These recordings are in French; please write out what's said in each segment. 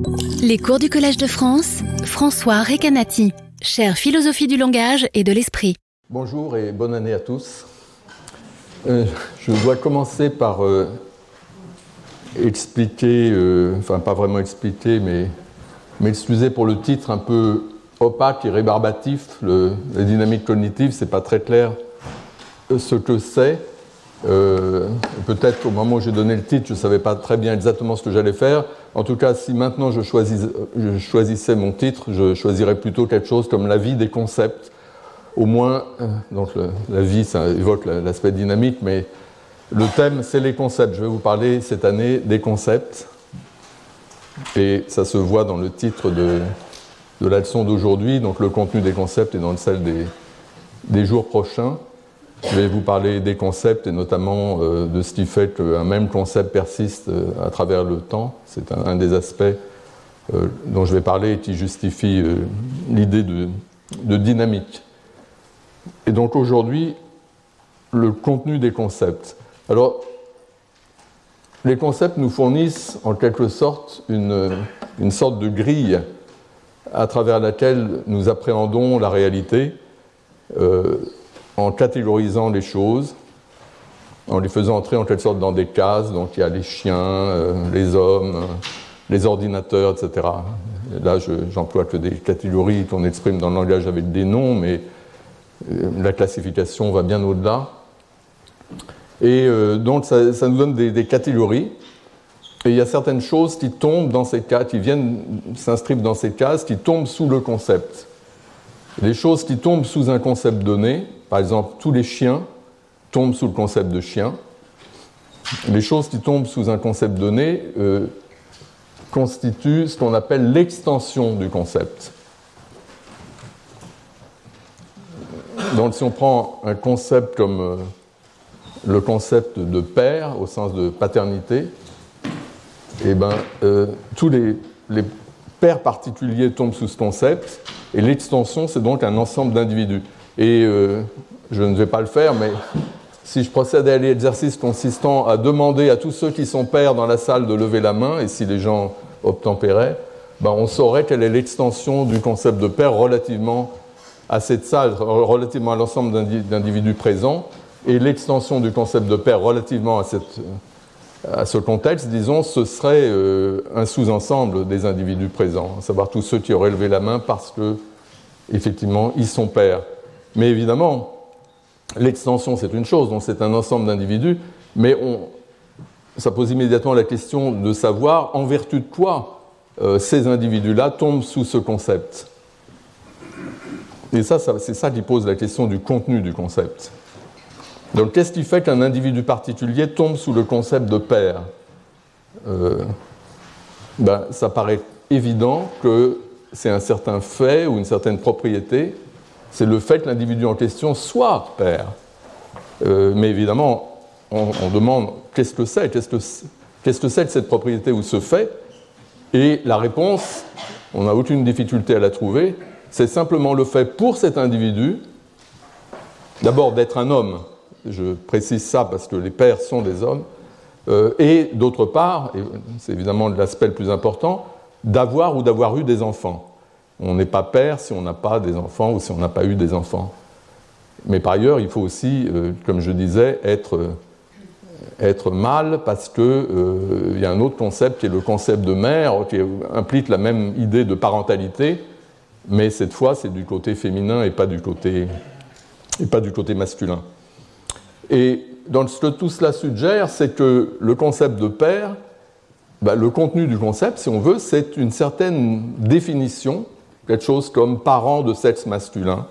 Les cours du Collège de France, François Recanati, chère philosophie du langage et de l'esprit. Bonjour et bonne année à tous. Je dois commencer par expliquer, enfin pas vraiment expliquer, mais m'excuser pour le titre un peu opaque et rébarbatif. La dynamique cognitive, c'est pas très clair ce que c'est. Peut-être qu'au moment où j'ai donné le titre, je ne savais pas très bien exactement ce que j'allais faire. En tout cas, si maintenant je choisissais mon titre, je choisirais plutôt quelque chose comme la vie des concepts. Au moins, donc la vie, ça évoque l'aspect dynamique, mais le thème, c'est les concepts. Je vais vous parler cette année des concepts. Et ça se voit dans le titre de la leçon d'aujourd'hui. Donc le contenu des concepts est dans celle des jours prochains. Je vais vous parler des concepts et notamment de ce qui fait qu'un même concept persiste à travers le temps. C'est un des aspects dont je vais parler et qui justifie l'idée de dynamique. Et donc aujourd'hui, le contenu des concepts. Alors, les concepts nous fournissent en quelque sorte une sorte de grille à travers laquelle nous appréhendons la réalité. En catégorisant les choses, en les faisant entrer en quelque sorte dans des cases. Donc il y a les chiens, les hommes, les ordinateurs, etc. Et là, j'emploie que des catégories qu'on exprime dans le langage avec des noms, mais la classification va bien au-delà. Et donc ça nous donne des catégories. Et il y a certaines choses qui tombent dans ces cases, qui viennent s'inscrire dans ces cases, qui tombent sous le concept. Les choses qui tombent sous un concept donné, par exemple, tous les chiens tombent sous le concept de chien. Les choses qui tombent sous un concept donné constituent ce qu'on appelle l'extension du concept. Donc, si on prend un concept comme le concept de père, au sens de paternité, eh ben, tous les pères particuliers tombent sous ce concept, et l'extension, c'est donc un ensemble d'individus. Et je ne vais pas le faire, mais si je procède à l'exercice consistant à demander à tous ceux qui sont pères dans la salle de lever la main, et si les gens obtempéraient, ben on saurait quelle est l'extension du concept de père relativement à cette salle, relativement à l'ensemble d'individus présents, et l'extension du concept de père relativement à ce contexte, disons, ce serait un sous-ensemble des individus présents, à savoir tous ceux qui auraient levé la main parce que, effectivement, ils sont pères. Mais évidemment, l'extension, c'est une chose, donc c'est un ensemble d'individus, mais ça pose immédiatement la question de savoir en vertu de quoi ces individus-là tombent sous ce concept. Et c'est ça qui pose la question du contenu du concept. Donc, qu'est-ce qui fait qu'un individu particulier tombe sous le concept de père ? Ça paraît évident que c'est un certain fait ou une certaine propriété. C'est le fait que l'individu en question soit père. Mais évidemment, on demande qu'est-ce que c'est ? Qu'est-ce que c'est que cette propriété ou ce fait ? Et la réponse, on n'a aucune difficulté à la trouver, c'est simplement le fait pour cet individu, d'abord d'être un homme. Je précise ça parce que les pères sont des hommes. Et d'autre part, et c'est évidemment l'aspect le plus important, d'avoir ou d'avoir eu des enfants. On n'est pas père si on n'a pas des enfants ou si on n'a pas eu des enfants. Mais par ailleurs, il faut aussi, comme je disais, être mâle parce qu'il y a un autre concept qui est le concept de mère, qui implique la même idée de parentalité, mais cette fois, c'est du côté féminin et pas du côté masculin. Et donc, ce que tout cela suggère, c'est que le concept de père, le contenu du concept, si on veut, c'est une certaine définition, quelque chose comme parent de sexe masculin.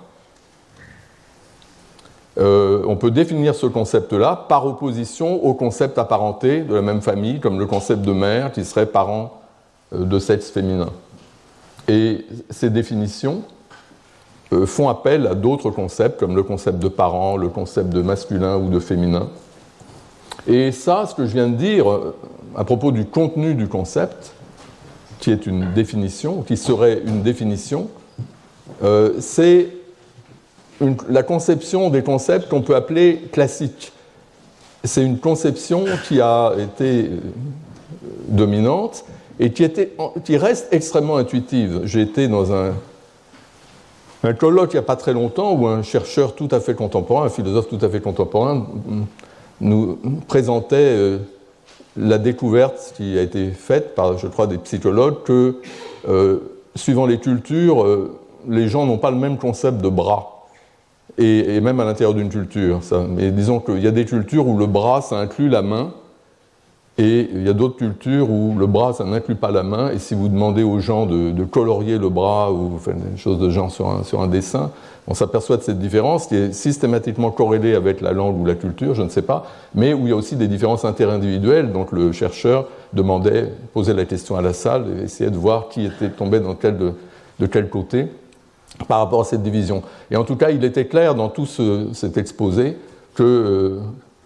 On peut définir ce concept-là par opposition au concept apparenté de la même famille, comme le concept de mère, qui serait parent de sexe féminin. Et ces définitions font appel à d'autres concepts, comme le concept de parent, le concept de masculin ou de féminin. Et ça, ce que je viens de dire à propos du contenu du concept, qui est une définition, qui serait une définition, c'est la conception des concepts qu'on peut appeler classiques. C'est une conception qui a été dominante et qui reste extrêmement intuitive. J'ai été dans un colloque il n'y a pas très longtemps où un chercheur tout à fait contemporain, un philosophe tout à fait contemporain, nous présentait la découverte qui a été faite par, je crois, des psychologues que, suivant les cultures, les gens n'ont pas le même concept de bras, et même à l'intérieur d'une culture. Mais disons qu'il y a des cultures où le bras, ça inclut la main, et il y a d'autres cultures où le bras, ça n'inclut pas la main, et si vous demandez aux gens de colorier le bras, ou enfin, des choses de genre sur un dessin, on s'aperçoit de cette différence qui est systématiquement corrélée avec la langue ou la culture, je ne sais pas, mais où il y a aussi des différences interindividuelles. Donc le chercheur posait la question à la salle, et essayait de voir qui était tombé de quel côté par rapport à cette division. Et en tout cas, il était clair dans tout cet exposé que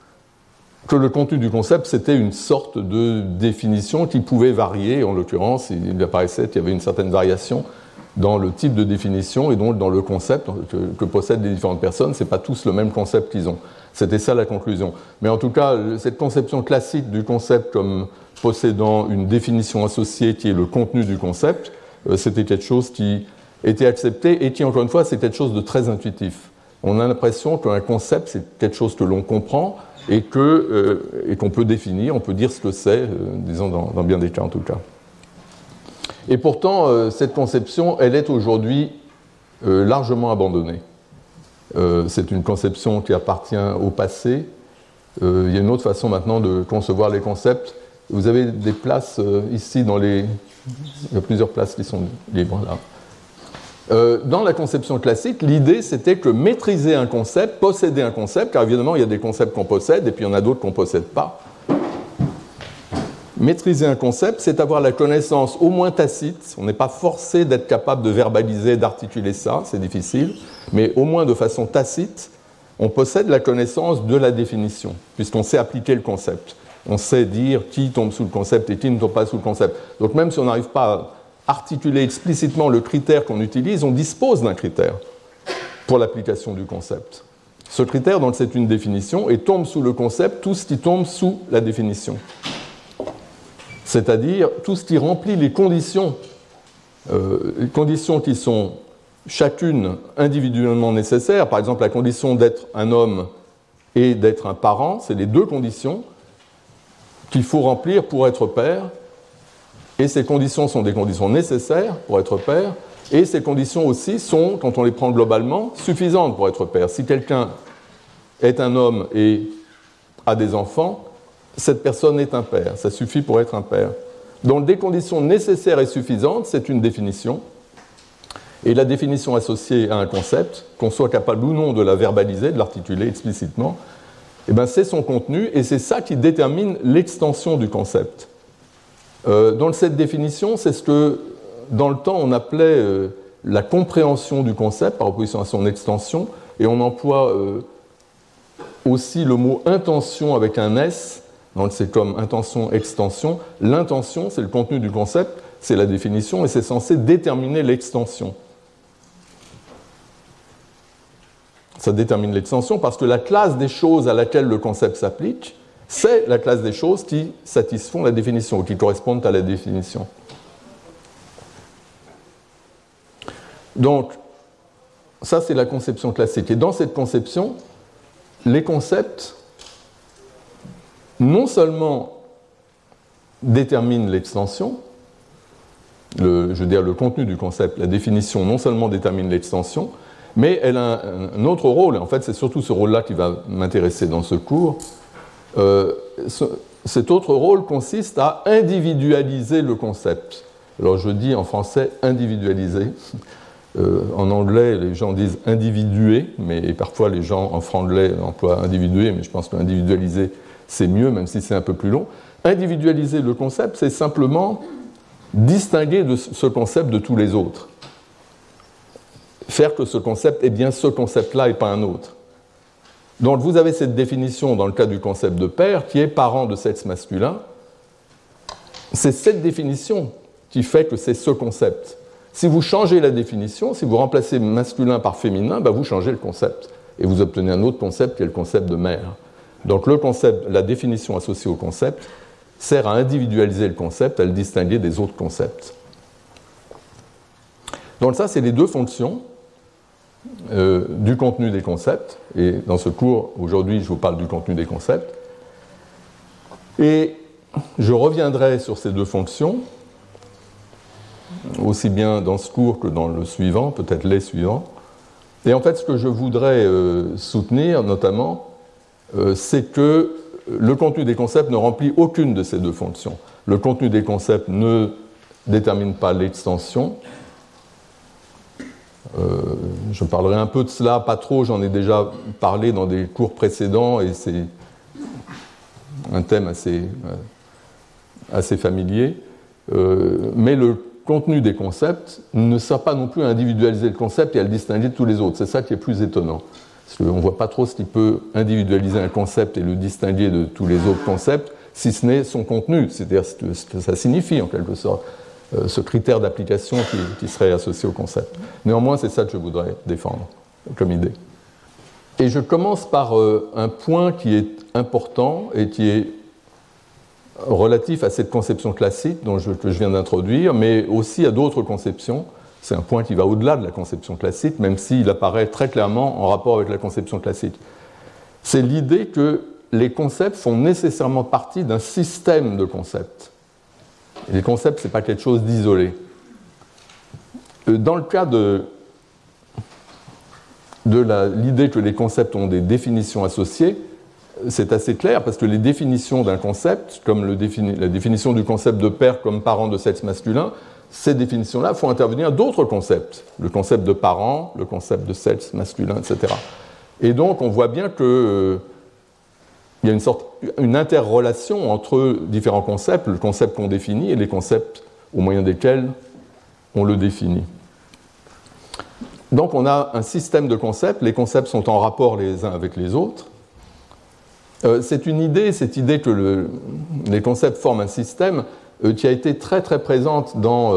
le contenu du concept, c'était une sorte de définition qui pouvait varier. En l'occurrence, il apparaissait qu'il y avait une certaine variation dans le type de définition et donc dans le concept que possèdent les différentes personnes. Ce n'est pas tous le même concept qu'ils ont. C'était ça la conclusion. Mais en tout cas, cette conception classique du concept comme possédant une définition associée qui est le contenu du concept, c'était quelque chose qui était accepté et qui, encore une fois, c'est quelque chose de très intuitif. On a l'impression qu'un concept, c'est quelque chose que l'on comprend et qu'on peut définir, on peut dire ce que c'est, disons dans bien des cas en tout cas. Et pourtant, cette conception, elle est aujourd'hui largement abandonnée. C'est une conception qui appartient au passé. Il y a une autre façon maintenant de concevoir les concepts. Vous avez des places ici il y a plusieurs places qui sont libres là. Dans la conception classique, l'idée c'était que maîtriser un concept, posséder un concept, car évidemment il y a des concepts qu'on possède et puis il y en a d'autres qu'on ne possède pas. Maîtriser un concept, c'est avoir la connaissance au moins tacite. On n'est pas forcé d'être capable de verbaliser, d'articuler ça, c'est difficile, mais au moins de façon tacite, on possède la connaissance de la définition, puisqu'on sait appliquer le concept. On sait dire qui tombe sous le concept et qui ne tombe pas sous le concept. Donc même si on n'arrive pas à articuler explicitement le critère qu'on utilise, on dispose d'un critère pour l'application du concept. Ce critère, donc, c'est une définition et tombe sous le concept tout ce qui tombe sous la définition. C'est-à-dire tout ce qui remplit les conditions qui sont chacune individuellement nécessaires. Par exemple, la condition d'être un homme et d'être un parent, c'est les deux conditions qu'il faut remplir pour être père. Et ces conditions sont des conditions nécessaires pour être père, et ces conditions aussi sont, quand on les prend globalement, suffisantes pour être père. Si quelqu'un est un homme et a des enfants, cette personne est un père, ça suffit pour être un père. Donc des conditions nécessaires et suffisantes, c'est une définition, et la définition associée à un concept, qu'on soit capable ou non de la verbaliser, de l'articuler explicitement, eh bien, c'est son contenu, et c'est ça qui détermine l'extension du concept. Donc cette définition, c'est ce que dans le temps on appelait la compréhension du concept par opposition à son extension, et on emploie aussi le mot intention avec un S, donc c'est comme intention-extension. L'intention, c'est le contenu du concept, c'est la définition, et c'est censé déterminer l'extension. Ça détermine l'extension parce que la classe des choses à laquelle le concept s'applique, c'est la classe des choses qui satisfont la définition, ou qui correspondent à la définition. Donc, ça c'est la conception classique. Et dans cette conception, les concepts non seulement déterminent l'extension, je veux dire le contenu du concept, la définition non seulement détermine l'extension, mais elle a un autre rôle. En fait, c'est surtout ce rôle-là qui va m'intéresser dans ce cours. Cet autre rôle consiste à individualiser le concept. Alors je dis en français individualiser. En anglais, les gens disent individuer, mais parfois les gens en franglais emploient individuer, mais je pense que individualiser, c'est mieux, même si c'est un peu plus long. Individualiser le concept, c'est simplement distinguer ce concept de tous les autres. Faire que ce concept est bien ce concept-là et pas un autre. Donc vous avez cette définition dans le cas du concept de père qui est parent de sexe masculin. C'est cette définition qui fait que c'est ce concept. Si vous changez la définition, si vous remplacez masculin par féminin, ben vous changez le concept. Et vous obtenez un autre concept qui est le concept de mère. Donc le concept, la définition associée au concept, sert à individualiser le concept, à le distinguer des autres concepts. Donc ça, c'est les deux fonctions du contenu des concepts. Et dans ce cours, aujourd'hui, je vous parle du contenu des concepts. Et je reviendrai sur ces deux fonctions, aussi bien dans ce cours que dans le suivant, peut-être les suivants. Et en fait, ce que je voudrais soutenir, notamment, c'est que le contenu des concepts ne remplit aucune de ces deux fonctions. Le contenu des concepts ne détermine pas l'extension. Je parlerai un peu de cela, pas trop, j'en ai déjà parlé dans des cours précédents, et c'est un thème assez familier. Mais le contenu des concepts ne sert pas non plus à individualiser le concept et à le distinguer de tous les autres. C'est ça qui est plus étonnant. Parce qu'on ne voit pas trop ce qui peut individualiser un concept et le distinguer de tous les autres concepts, si ce n'est son contenu, c'est-à-dire ce que ça signifie en quelque sorte, ce critère d'application qui serait associé au concept. Néanmoins, c'est ça que je voudrais défendre comme idée. Et je commence par un point qui est important et qui est relatif à cette conception classique que je viens d'introduire, mais aussi à d'autres conceptions. C'est un point qui va au-delà de la conception classique, même s'il apparaît très clairement en rapport avec la conception classique. C'est l'idée que les concepts font nécessairement partie d'un système de concepts. Et les concepts, ce n'est pas quelque chose d'isolé. Dans le cas de l'idée que les concepts ont des définitions associées, c'est assez clair parce que les définitions d'un concept, comme la définition du concept de père comme parent de sexe masculin, ces définitions-là font intervenir d'autres concepts, le concept de parent, le concept de sexe masculin, etc. Et donc on voit bien qu'il y a une interrelation entre différents concepts, le concept qu'on définit et les concepts au moyen desquels on le définit. Donc on a un système de concepts, les concepts sont en rapport les uns avec les autres. C'est cette idée que les concepts forment un système qui a été très très présente dans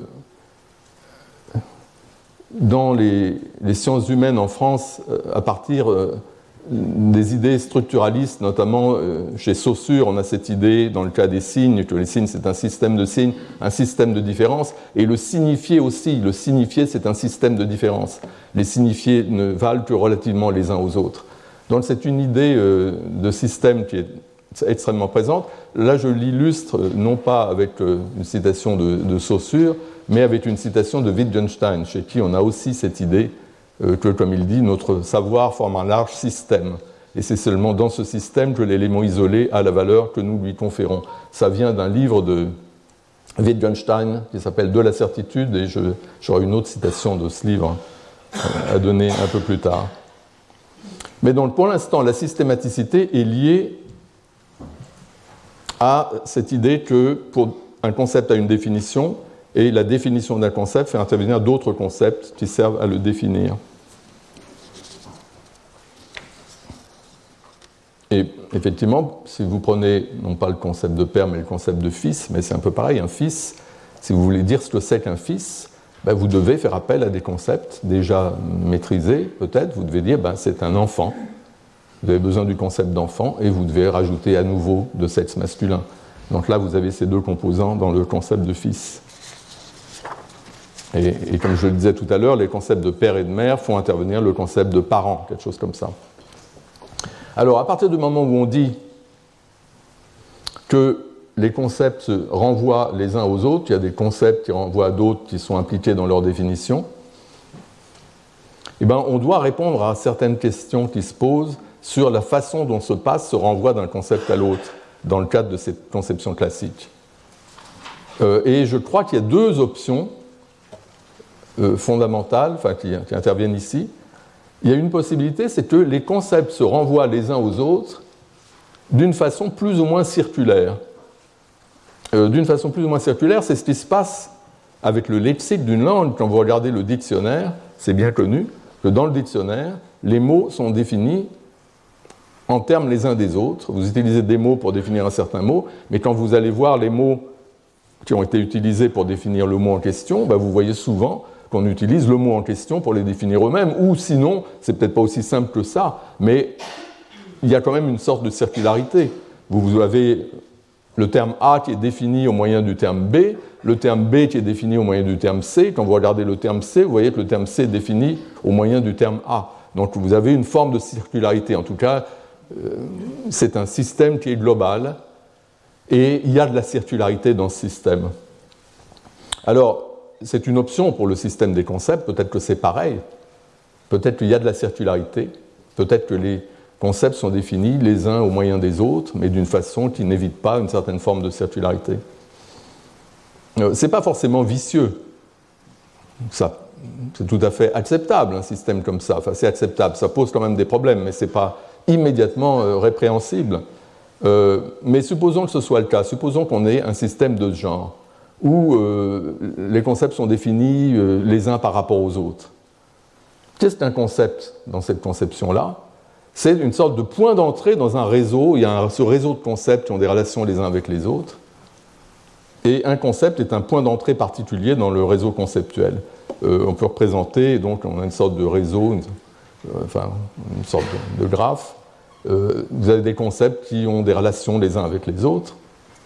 les sciences humaines en France à partir des idées structuralistes, notamment chez Saussure, on a cette idée dans le cas des signes, que les signes c'est un système de signes, un système de différence, et le signifié aussi, le signifié c'est un système de différence. Les signifiés ne valent que relativement les uns aux autres. Donc c'est une idée de système qui est extrêmement présente. Là je l'illustre non pas avec une citation de Saussure, mais avec une citation de Wittgenstein, chez qui on a aussi cette idée que, comme il dit, notre savoir forme un large système. Et c'est seulement dans ce système que l'élément isolé a la valeur que nous lui conférons. Ça vient d'un livre de Wittgenstein qui s'appelle « De la certitude », et j'aurai une autre citation de ce livre à donner un peu plus tard. Mais donc, pour l'instant, la systématicité est liée à cette idée que pour un concept a une définition, et la définition d'un concept fait intervenir d'autres concepts qui servent à le définir. Et effectivement, si vous prenez, non pas le concept de père, mais le concept de fils, mais c'est un peu pareil, un fils, si vous voulez dire ce que c'est qu'un fils, vous devez faire appel à des concepts déjà maîtrisés, peut-être. Vous devez dire, c'est un enfant. Vous avez besoin du concept d'enfant, et vous devez rajouter à nouveau de sexe masculin. Donc là, vous avez ces deux composants dans le concept de fils. Et comme je le disais tout à l'heure, les concepts de père et de mère font intervenir le concept de parent, quelque chose comme ça. Alors, à partir du moment où on dit que les concepts renvoient les uns aux autres, il y a des concepts qui renvoient à d'autres qui sont impliqués dans leur définition, on doit répondre à certaines questions qui se posent sur la façon dont se passe ce renvoi d'un concept à l'autre, dans le cadre de cette conception classique. Et je crois qu'il y a deux options fondamentales, qui interviennent ici. Il y a une possibilité, c'est que les concepts se renvoient les uns aux autres d'une façon plus ou moins circulaire. D'une façon plus ou moins circulaire, c'est ce qui se passe avec le lexique d'une langue. Quand vous regardez le dictionnaire, c'est bien connu que dans le dictionnaire, les mots sont définis en termes les uns des autres. Vous utilisez des mots pour définir un certain mot, mais quand vous allez voir les mots qui ont été utilisés pour définir le mot en question, vous voyez souvent qu'on utilise le mot en question pour les définir eux-mêmes, ou sinon, c'est peut-être pas aussi simple que ça, mais il y a quand même une sorte de circularité. Vous avez le terme A qui est défini au moyen du terme B, le terme B qui est défini au moyen du terme C. Quand vous regardez le terme C, vous voyez que le terme C est défini au moyen du terme A. Donc vous avez une forme de circularité. En tout cas, c'est un système qui est global et il y a de la circularité dans ce système. Alors, c'est une option pour le système des concepts. Peut-être que c'est pareil. Peut-être qu'il y a de la circularité. Peut-être que les concepts sont définis les uns au moyen des autres, mais d'une façon qui n'évite pas une certaine forme de circularité. Ce n'est pas forcément vicieux. Ça, c'est tout à fait acceptable, un système comme ça. Enfin, c'est acceptable. Ça pose quand même des problèmes, mais ce n'est pas immédiatement répréhensible. Mais supposons que ce soit le cas. Supposons qu'on ait un système de ce genre, où les concepts sont définis les uns par rapport aux autres. Qu'est-ce qu'un concept dans cette conception-là ? C'est une sorte de point d'entrée dans un réseau. Il y a ce réseau de concepts qui ont des relations les uns avec les autres. Et un concept est un point d'entrée particulier dans le réseau conceptuel. On peut représenter, donc on a une sorte de réseau, une sorte de graphe. Vous avez des concepts qui ont des relations les uns avec les autres.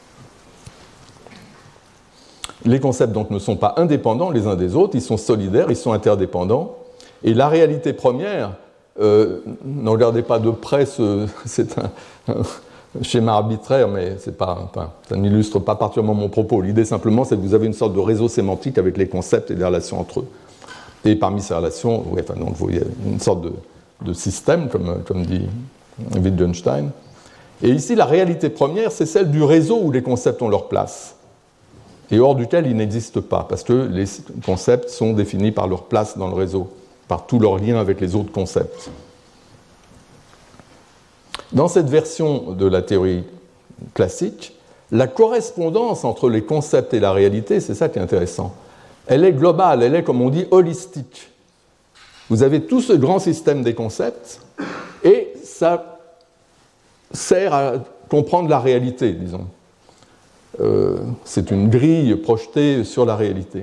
Les concepts donc ne sont pas indépendants les uns des autres, ils sont solidaires, ils sont interdépendants. Et la réalité première, ne regardez pas de près, c'est un schéma arbitraire, mais ça n'illustre pas particulièrement mon propos. L'idée simplement, c'est que vous avez une sorte de réseau sémantique avec les concepts et les relations entre eux. Et parmi ces relations, donc vous voyez une sorte de système, comme dit Wittgenstein. Et ici, la réalité première, c'est celle du réseau où les concepts ont leur place, et hors duquel ils n'existent pas, parce que les concepts sont définis par leur place dans le réseau, par tous leurs liens avec les autres concepts. Dans cette version de la théorie classique, la correspondance entre les concepts et la réalité, c'est ça qui est intéressant, elle est globale, elle est, comme on dit, holistique. Vous avez tout ce grand système des concepts, et ça sert à comprendre la réalité, disons. C'est une grille projetée sur la réalité.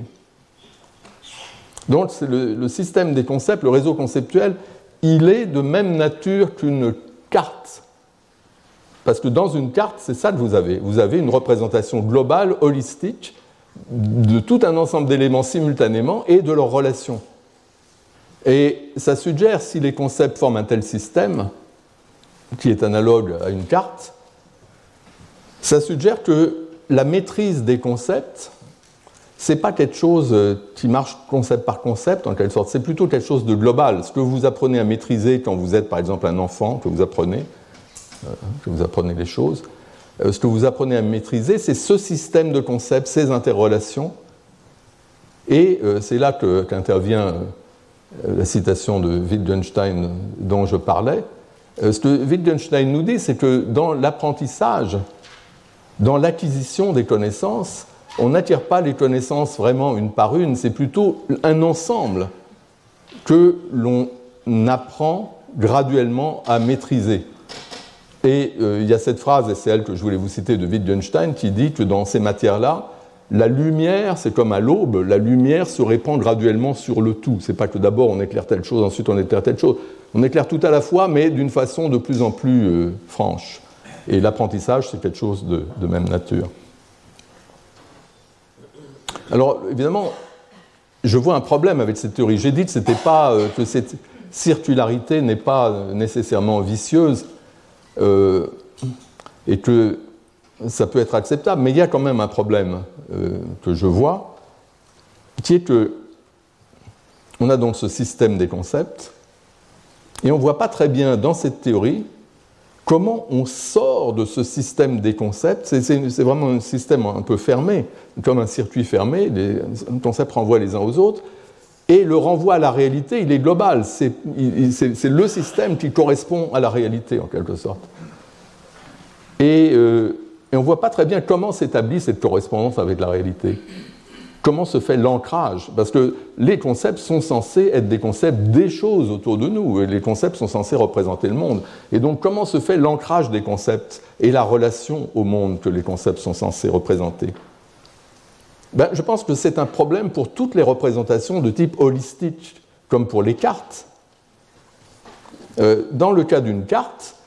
Donc le système des concepts, le réseau conceptuel, il est de même nature qu'une carte. Parce que dans une carte, c'est ça que vous avez. Vous avez une représentation globale, holistique, de tout un ensemble d'éléments simultanément et de leurs relations. Et ça suggère, si les concepts forment un tel système, qui est analogue à une carte, ça suggère que la maîtrise des concepts, ce n'est pas quelque chose qui marche concept par concept, en quelque sorte, c'est plutôt quelque chose de global. Ce que vous apprenez à maîtriser quand vous êtes, par exemple, un enfant, que vous apprenez les choses, ce que vous apprenez à maîtriser, c'est ce système de concepts, ces interrelations, et c'est là qu'intervient la citation de Wittgenstein dont je parlais. Ce que Wittgenstein nous dit, c'est que dans l'apprentissage, dans l'acquisition des connaissances, on n'acquiert pas les connaissances vraiment une par une, c'est plutôt un ensemble que l'on apprend graduellement à maîtriser. Et il y a cette phrase, et c'est elle que je voulais vous citer, de Wittgenstein, qui dit que dans ces matières-là, la lumière, c'est comme à l'aube, la lumière se répand graduellement sur le tout. C'est pas que d'abord on éclaire telle chose, ensuite on éclaire telle chose. On éclaire tout à la fois, mais d'une façon de plus en plus franche. Et l'apprentissage, c'est quelque chose de même nature. Alors, évidemment, je vois un problème avec cette théorie. J'ai dit que cette circularité n'est pas nécessairement vicieuse et que ça peut être acceptable, mais il y a quand même un problème que je vois, qui est que on a donc ce système des concepts, et on ne voit pas très bien dans cette théorie comment on sort de ce système des concepts. C'est vraiment un système un peu fermé, comme un circuit fermé, les concepts renvoient les uns aux autres, et le renvoi à la réalité, il est global, c'est le système qui correspond à la réalité, en quelque sorte. Et on ne voit pas très bien comment s'établit cette correspondance avec la réalité. Comment se fait l'ancrage ? Parce que les concepts sont censés être des concepts des choses autour de nous, et les concepts sont censés représenter le monde. Et donc, comment se fait l'ancrage des concepts et la relation au monde que les concepts sont censés représenter ? Je pense que c'est un problème pour toutes les représentations de type holistique, comme pour les cartes. Dans le cas d'une carte,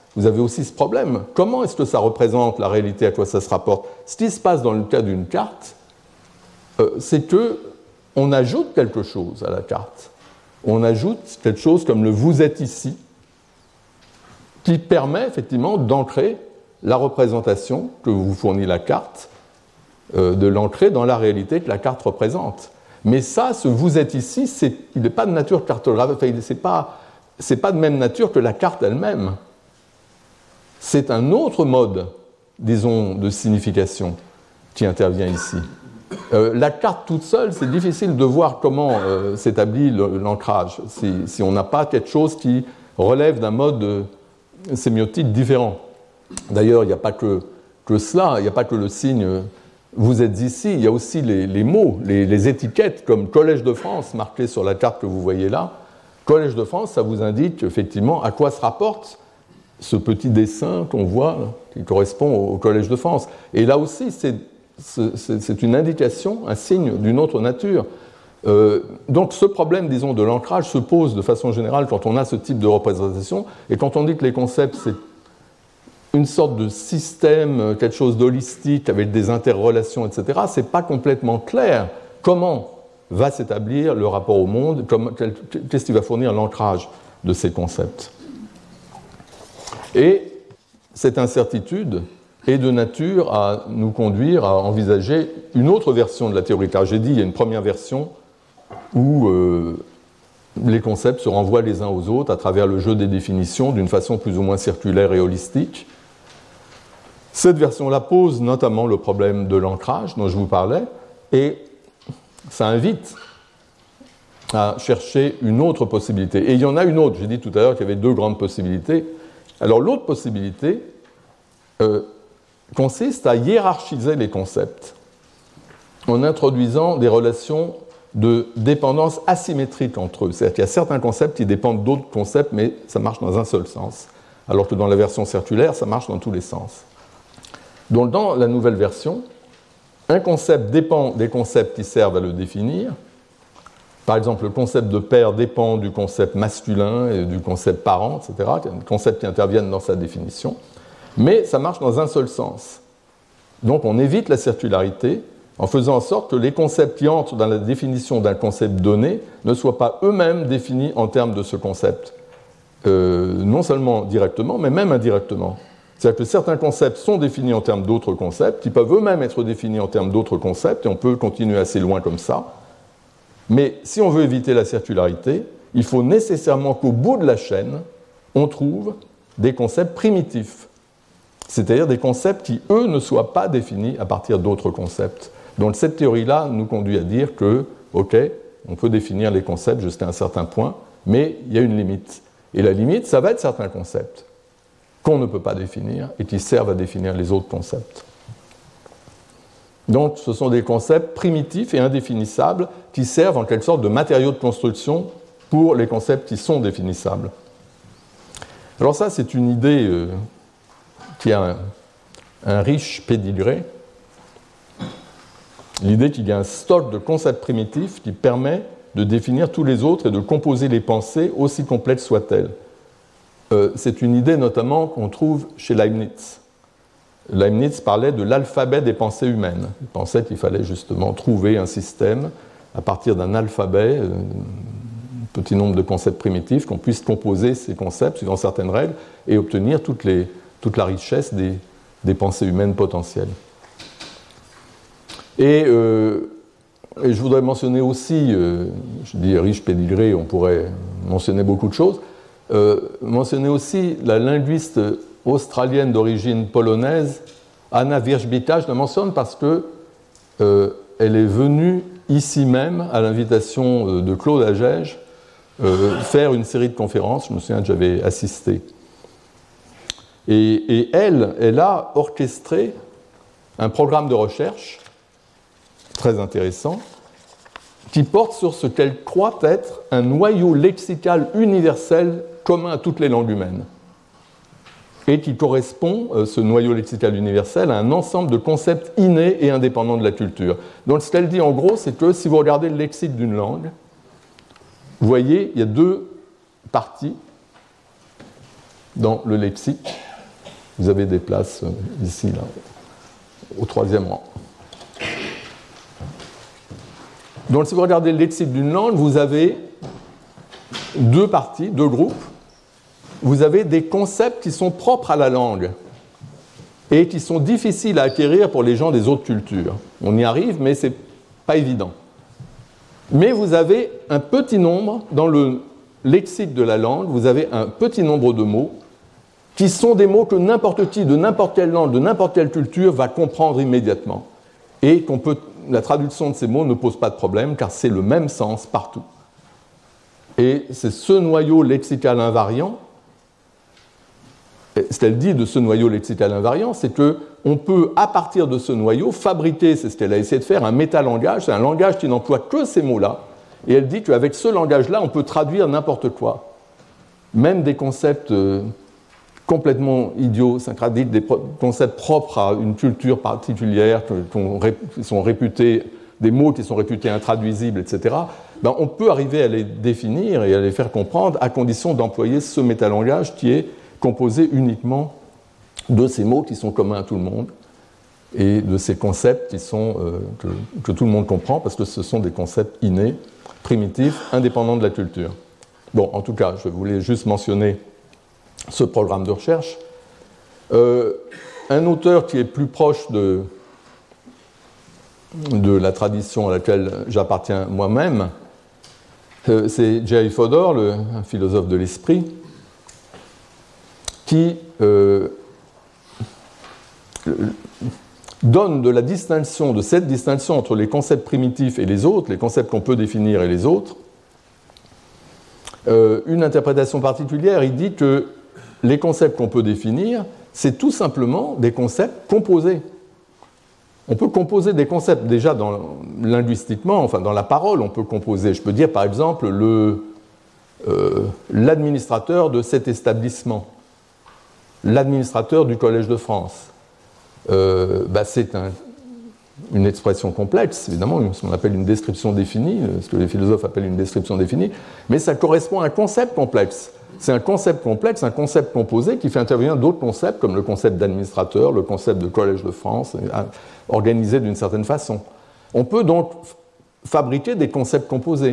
vous avez aussi ce problème. Comment est-ce que ça représente la réalité, à quoi ça se rapporte? Ce qui se passe dans le cas d'une carte, c'est qu'on ajoute quelque chose à la carte. On ajoute quelque chose comme le « vous êtes ici », qui permet effectivement d'ancrer la représentation que vous fournit la carte, de l'ancrer dans la réalité que la carte représente. Mais ça, ce « vous êtes ici », il n'est pas de nature cartographique, enfin, c'est pas de même nature que la carte elle-même. C'est un autre mode, disons, de signification qui intervient ici. La carte toute seule, c'est difficile de voir comment s'établit l'ancrage, si on n'a pas quelque chose qui relève d'un mode sémiotique différent. D'ailleurs, il n'y a pas que cela, il n'y a pas que le signe « vous êtes ici », il y a aussi les mots, les étiquettes, comme « Collège de France » marqué sur la carte que vous voyez là. Collège de France, ça vous indique effectivement à quoi se rapporte ce petit dessin qu'on voit, qui correspond au Collège de France. Et là aussi, c'est une indication, un signe d'une autre nature. Donc ce problème, disons, de l'ancrage se pose de façon générale quand on a ce type de représentation, et quand on dit que les concepts, c'est une sorte de système, quelque chose d'holistique, avec des interrelations, etc., c'est pas complètement clair comment va s'établir le rapport au monde, qu'est-ce qui va fournir l'ancrage de ces concepts. Et cette incertitude est de nature à nous conduire à envisager une autre version de la théorie. Car j'ai dit, il y a une première version où les concepts se renvoient les uns aux autres à travers le jeu des définitions d'une façon plus ou moins circulaire et holistique. Cette version-là pose notamment le problème de l'ancrage dont je vous parlais, et ça invite à chercher une autre possibilité. Et il y en a une autre. J'ai dit tout à l'heure qu'il y avait deux grandes possibilités. Alors l'autre possibilité consiste à hiérarchiser les concepts en introduisant des relations de dépendance asymétrique entre eux. C'est-à-dire qu'il y a certains concepts qui dépendent d'autres concepts, mais ça marche dans un seul sens. Alors que dans la version circulaire, ça marche dans tous les sens. Donc dans la nouvelle version, un concept dépend des concepts qui servent à le définir. Par exemple, le concept de père dépend du concept masculin et du concept parent, etc. Il y a des concepts qui interviennent dans sa définition. Mais ça marche dans un seul sens. Donc on évite la circularité en faisant en sorte que les concepts qui entrent dans la définition d'un concept donné ne soient pas eux-mêmes définis en termes de ce concept. Non seulement directement, mais même indirectement. C'est-à-dire que certains concepts sont définis en termes d'autres concepts, qui peuvent eux-mêmes être définis en termes d'autres concepts, et on peut continuer assez loin comme ça. Mais si on veut éviter la circularité, il faut nécessairement qu'au bout de la chaîne, on trouve des concepts primitifs. C'est-à-dire des concepts qui, eux, ne soient pas définis à partir d'autres concepts. Donc cette théorie-là nous conduit à dire que, ok, on peut définir les concepts jusqu'à un certain point, mais il y a une limite. Et la limite, ça va être certains concepts qu'on ne peut pas définir et qui servent à définir les autres concepts. Donc ce sont des concepts primitifs et indéfinissables qui servent en quelque sorte de matériau de construction pour les concepts qui sont définissables. Alors ça, c'est une idée qui a un riche pédigré. L'idée qu'il y a un stock de concepts primitifs qui permet de définir tous les autres et de composer les pensées, aussi complètes soient-elles. C'est une idée notamment qu'on trouve chez Leibniz. Leibniz parlait de l'alphabet des pensées humaines. Il pensait qu'il fallait justement trouver un système à partir d'un alphabet, un petit nombre de concepts primitifs, qu'on puisse composer ces concepts suivant certaines règles et obtenir toute la richesse des pensées humaines potentielles. Et je voudrais mentionner aussi, je dis riche pédigré, on pourrait mentionner beaucoup de choses, mentionner aussi la linguiste australienne d'origine polonaise, Anna Wierzbicka. Je la mentionne parce que elle est venue ici même, à l'invitation de Claude Agege, faire une série de conférences. Je me souviens que j'avais assisté. Et elle a orchestré un programme de recherche très intéressant qui porte sur ce qu'elle croit être un noyau lexical universel commun à toutes les langues humaines et qui correspond, ce noyau lexical universel, à un ensemble de concepts innés et indépendants de la culture. Donc ce qu'elle dit en gros, c'est que si vous regardez le lexique d'une langue, vous voyez, il y a deux parties. dans le lexique. Vous avez des places ici, là, au 3e rang. Donc, si vous regardez le lexique d'une langue, vous avez deux parties, deux groupes. Vous avez des concepts qui sont propres à la langue et qui sont difficiles à acquérir pour les gens des autres cultures. On y arrive, mais ce n'est pas évident. Mais vous avez un petit nombre, dans le lexique de la langue, vous avez un petit nombre de mots qui sont des mots que n'importe qui, de n'importe quelle langue, de n'importe quelle culture, va comprendre immédiatement. Et la traduction de ces mots ne pose pas de problème, car c'est le même sens partout. Et c'est ce noyau lexical invariant, ce qu'elle dit de ce noyau lexical invariant, c'est qu'on peut, à partir de ce noyau, fabriquer, c'est ce qu'elle a essayé de faire, un métalangage, c'est un langage qui n'emploie que ces mots-là, et elle dit qu'avec ce langage-là, on peut traduire n'importe quoi, même des concepts complètement idiosyncratiques, des concepts propres à une culture particulière, qui sont réputés, des mots qui sont réputés intraduisibles, etc., ben on peut arriver à les définir et à les faire comprendre à condition d'employer ce métalangage qui est composé uniquement de ces mots qui sont communs à tout le monde et de ces concepts qui sont, que tout le monde comprend parce que ce sont des concepts innés, primitifs, indépendants de la culture. Bon, en tout cas, je voulais juste mentionner ce programme de recherche. Un auteur qui est plus proche de la tradition à laquelle j'appartiens moi-même, c'est Jerry Fodor, un philosophe de l'esprit, qui donne de cette distinction entre les concepts primitifs et les autres, les concepts qu'on peut définir et les autres, une interprétation particulière. Il dit que les concepts qu'on peut définir, c'est tout simplement des concepts composés. On peut composer des concepts déjà linguistiquement, enfin dans la parole, on peut composer. Je peux dire par exemple l'administrateur de cet établissement, l'administrateur du Collège de France. C'est une expression complexe, évidemment, ce qu'on appelle une description définie, ce que les philosophes appellent une description définie, mais ça correspond à un concept complexe. C'est un concept complexe, un concept composé qui fait intervenir d'autres concepts, comme le concept d'administrateur, le concept de Collège de France, organisé d'une certaine façon. On peut donc fabriquer des concepts composés.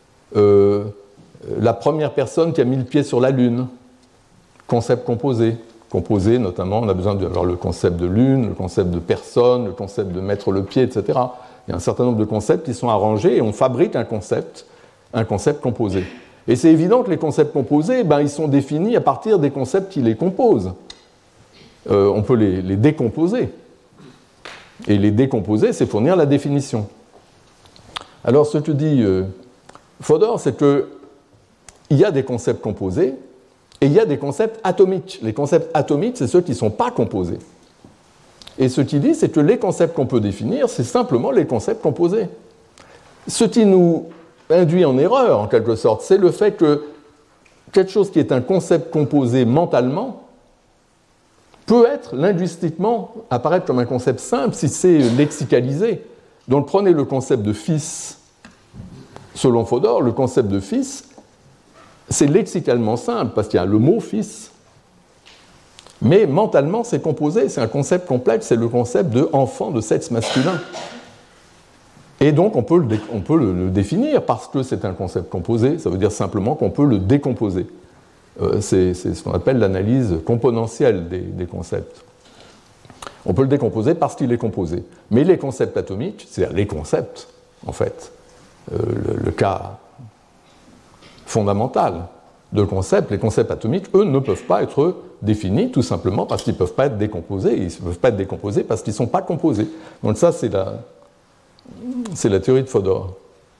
La première personne qui a mis le pied sur la Lune, concept composé. Composé, notamment, on a besoin d'avoir le concept de lune, le concept de personne, le concept de mettre le pied, etc. Il y a un certain nombre de concepts qui sont arrangés et on fabrique un concept composé. Et c'est évident que les concepts composés, ils sont définis à partir des concepts qui les composent. On peut les décomposer. Et les décomposer, c'est fournir la définition. Alors, ce que dit Fodor, c'est qu'il y a des concepts composés, et il y a des concepts atomiques. Les concepts atomiques, c'est ceux qui ne sont pas composés. Et ce qu'il dit, c'est que les concepts qu'on peut définir, c'est simplement les concepts composés. Ce qui nous induit en erreur, en quelque sorte, c'est le fait que quelque chose qui est un concept composé mentalement peut être linguistiquement, apparaître comme un concept simple si c'est lexicalisé. Donc prenez le concept de fils. Selon Fodor, le concept de fils, c'est lexicalement simple, parce qu'il y a le mot « fils ». Mais mentalement, c'est composé, c'est un concept complexe, c'est le concept de « enfant de sexe masculin ». Et donc, on peut le définir parce que c'est un concept composé, ça veut dire simplement qu'on peut le décomposer. C'est ce qu'on appelle l'analyse componentielle des concepts. On peut le décomposer parce qu'il est composé. Mais les concepts atomiques, c'est-à-dire les concepts, en fait, le cas fondamental de concepts, les concepts atomiques, eux, ne peuvent pas être définis tout simplement parce qu'ils ne peuvent pas être décomposés. Ils ne peuvent pas être décomposés parce qu'ils ne sont pas composés. Donc ça, c'est la théorie de Fodor.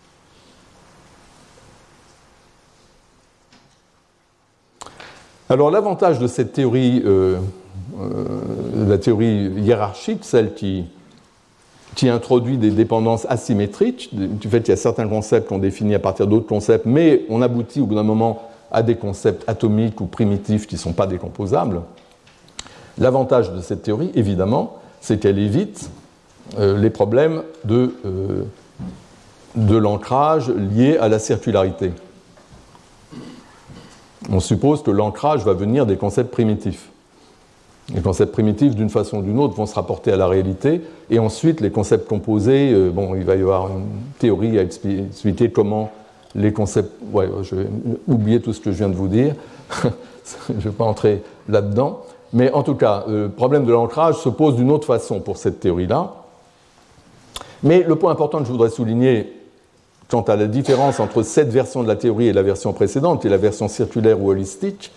Alors l'avantage de cette théorie, la théorie hiérarchique, celle qui introduit des dépendances asymétriques, du fait qu'il y a certains concepts qu'on définit à partir d'autres concepts, mais on aboutit au bout d'un moment à des concepts atomiques ou primitifs qui ne sont pas décomposables. L'avantage de cette théorie, évidemment, c'est qu'elle évite les problèmes de l'ancrage lié à la circularité. On suppose que l'ancrage va venir des concepts primitifs. Les concepts primitifs, d'une façon ou d'une autre, vont se rapporter à la réalité, et ensuite, les concepts composés, il va y avoir une théorie à expliquer comment les concepts... Ouais, je vais oublier tout ce que je viens de vous dire, je ne vais pas entrer là-dedans, mais en tout cas, le problème de l'ancrage se pose d'une autre façon pour cette théorie-là. Mais le point important que je voudrais souligner quant à la différence entre cette version de la théorie et la version précédente, qui est la version circulaire ou holistique,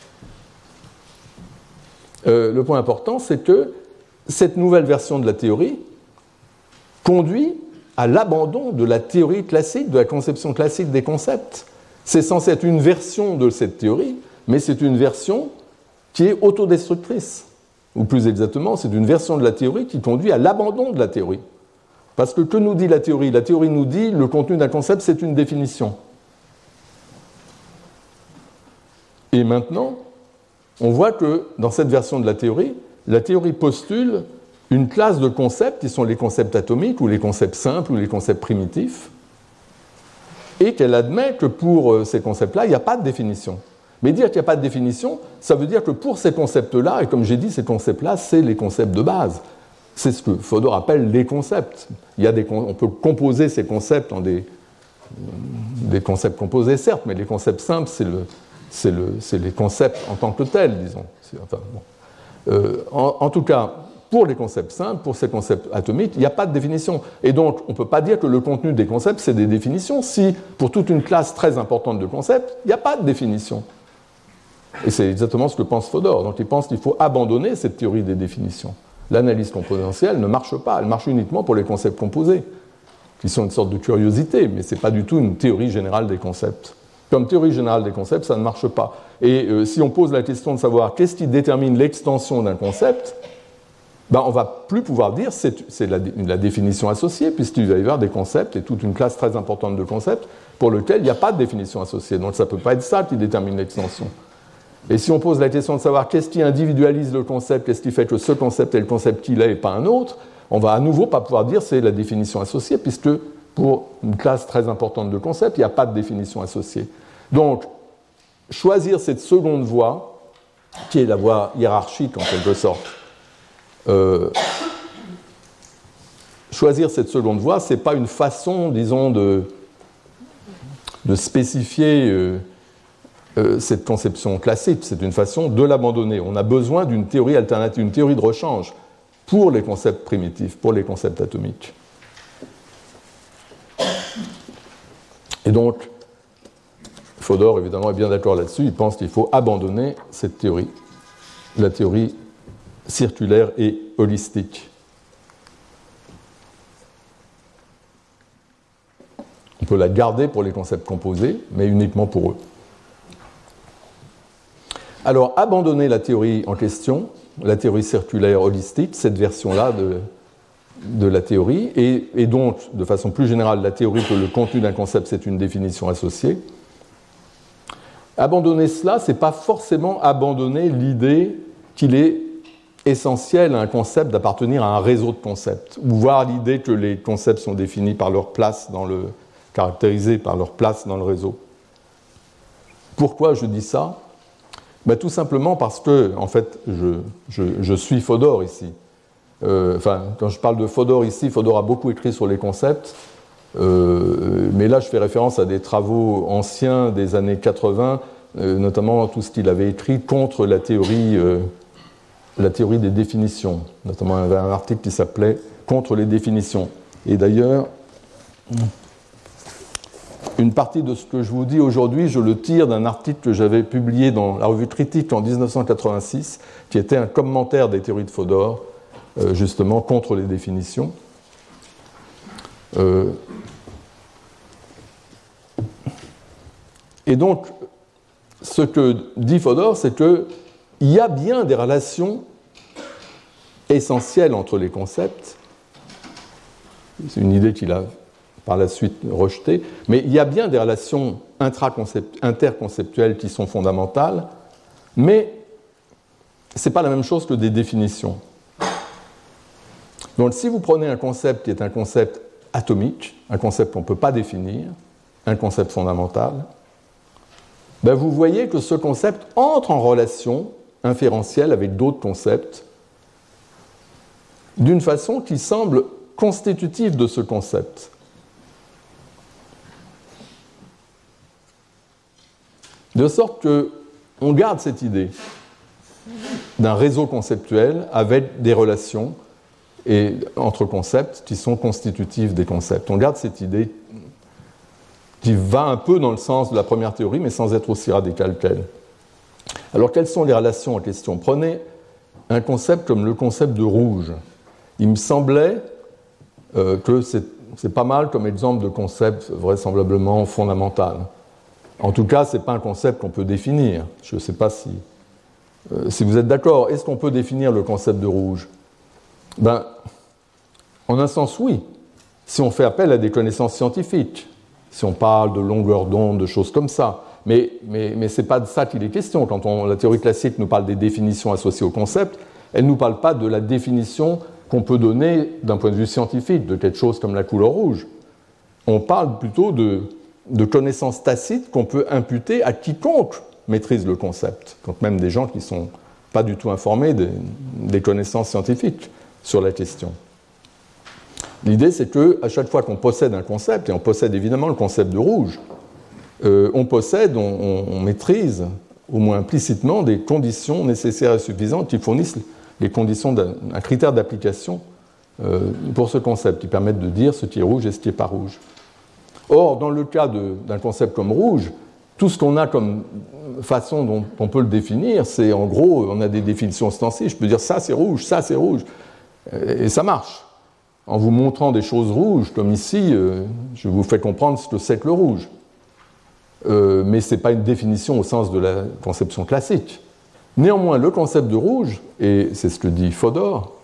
le point important, c'est que cette nouvelle version de la théorie conduit à l'abandon de la théorie classique, de la conception classique des concepts. C'est censé être une version de cette théorie, mais c'est une version qui est autodestructrice. Ou plus exactement, c'est une version de la théorie qui conduit à l'abandon de la théorie. Parce que nous dit la théorie? La théorie nous dit le contenu d'un concept, c'est une définition. Et maintenant, on voit que dans cette version de la théorie postule une classe de concepts qui sont les concepts atomiques ou les concepts simples ou les concepts primitifs, et qu'elle admet que pour ces concepts-là, il n'y a pas de définition. Mais dire qu'il n'y a pas de définition, ça veut dire que pour ces concepts-là, et comme j'ai dit, ces concepts-là, c'est les concepts de base. C'est ce que Fodor appelle les concepts. On peut composer ces concepts en des concepts composés, certes, mais les concepts simples, c'est les concepts en tant que tels, disons. En tout cas, pour les concepts simples, pour ces concepts atomiques, il n'y a pas de définition. Et donc, on ne peut pas dire que le contenu des concepts, c'est des définitions, si, pour toute une classe très importante de concepts, il n'y a pas de définition. Et c'est exactement ce que pense Fodor. Donc, il pense qu'il faut abandonner cette théorie des définitions. L'analyse composentielle ne marche pas, elle marche uniquement pour les concepts composés, qui sont une sorte de curiosité, mais ce n'est pas du tout une théorie générale des concepts. Comme théorie générale des concepts, ça ne marche pas. Et si on pose la question de savoir qu'est-ce qui détermine l'extension d'un concept, on ne va plus pouvoir dire c'est la définition associée, puisqu'il va y avoir des concepts et toute une classe très importante de concepts pour lesquels il n'y a pas de définition associée. Donc ça ne peut pas être ça qui détermine l'extension. Et si on pose la question de savoir qu'est-ce qui individualise le concept, qu'est-ce qui fait que ce concept est le concept qu'il est et pas un autre, on va à nouveau pas pouvoir dire c'est la définition associée, puisque pour une classe très importante de concepts, il n'y a pas de définition associée. Donc, choisir cette seconde voie, qui est la voie hiérarchique en quelque sorte, choisir cette seconde voie, ce n'est pas une façon, disons, de spécifier cette conception classique, c'est une façon de l'abandonner. On a besoin d'une théorie alternative, une théorie de rechange pour les concepts primitifs, pour les concepts atomiques. Et donc, Fodor, évidemment, est bien d'accord là-dessus. Il pense qu'il faut abandonner cette théorie, la théorie circulaire et holistique. On peut la garder pour les concepts composés, mais uniquement pour eux. Alors, abandonner la théorie en question, la théorie circulaire holistique, cette version-là de la théorie, et donc, de façon plus générale, la théorie que le contenu d'un concept, c'est une définition associée. Abandonner cela, ce n'est pas forcément abandonner l'idée qu'il est essentiel à un concept d'appartenir à un réseau de concepts, ou voir l'idée que les concepts sont définis par leur place caractérisés par leur place dans le réseau. Pourquoi je dis ça ? Tout simplement parce que, en fait, je suis Fodor ici. Quand je parle de Fodor ici, Fodor a beaucoup écrit sur les concepts, mais là je fais référence à des travaux anciens des années 80, notamment tout ce qu'il avait écrit contre la théorie des définitions. Notamment, il y avait un article qui s'appelait « Contre les définitions ». Et d'ailleurs, une partie de ce que je vous dis aujourd'hui, je le tire d'un article que j'avais publié dans la revue Critique en 1986, qui était un commentaire des théories de Fodor, justement contre les définitions. Et donc, ce que dit Fodor, c'est qu'il y a bien des relations essentielles entre les concepts. C'est une idée qu'il a par la suite rejetée, mais il y a bien des relations interconceptuelles qui sont fondamentales, mais ce n'est pas la même chose que des définitions. Donc, si vous prenez un concept qui est un concept atomique, un concept qu'on ne peut pas définir, un concept fondamental, ben vous voyez que ce concept entre en relation inférentielle avec d'autres concepts d'une façon qui semble constitutive de ce concept. De sorte qu'on garde cette idée d'un réseau conceptuel avec des relations entre concepts qui sont constitutifs des concepts. On garde cette idée qui va un peu dans le sens de la première théorie, mais sans être aussi radicale qu'elle. Alors, quelles sont les relations en question ? Prenez un concept comme le concept de rouge. Il me semblait que c'est pas mal comme exemple de concept vraisemblablement fondamental. En tout cas, ce n'est pas un concept qu'on peut définir. Je ne sais pas si vous êtes d'accord. Est-ce qu'on peut définir le concept de rouge ? Ben, en un sens, oui. Si on fait appel à des connaissances scientifiques, si on parle de longueur d'onde, de choses comme ça. Mais ce n'est pas de ça qu'il est question. Quand la théorie classique nous parle des définitions associées au concept, elle ne nous parle pas de la définition qu'on peut donner d'un point de vue scientifique de quelque chose comme la couleur rouge. On parle plutôt de connaissances tacites qu'on peut imputer à quiconque maîtrise le concept, donc même des gens qui ne sont pas du tout informés des connaissances scientifiques sur la question. L'idée, c'est qu'à chaque fois qu'on possède un concept, et on possède évidemment le concept de rouge, on maîtrise, au moins implicitement, des conditions nécessaires et suffisantes qui fournissent les conditions d'un critère d'application pour ce concept, qui permettent de dire ce qui est rouge et ce qui n'est pas rouge. Or, dans le cas d'un concept comme rouge, tout ce qu'on a comme façon dont on peut le définir, c'est en gros, on a des définitions ostensibles. Je peux dire ça c'est rouge, et ça marche. En vous montrant des choses rouges, comme ici, je vous fais comprendre ce que c'est que le rouge. Mais ce n'est pas une définition au sens de la conception classique. Néanmoins, le concept de rouge, et c'est ce que dit Fodor,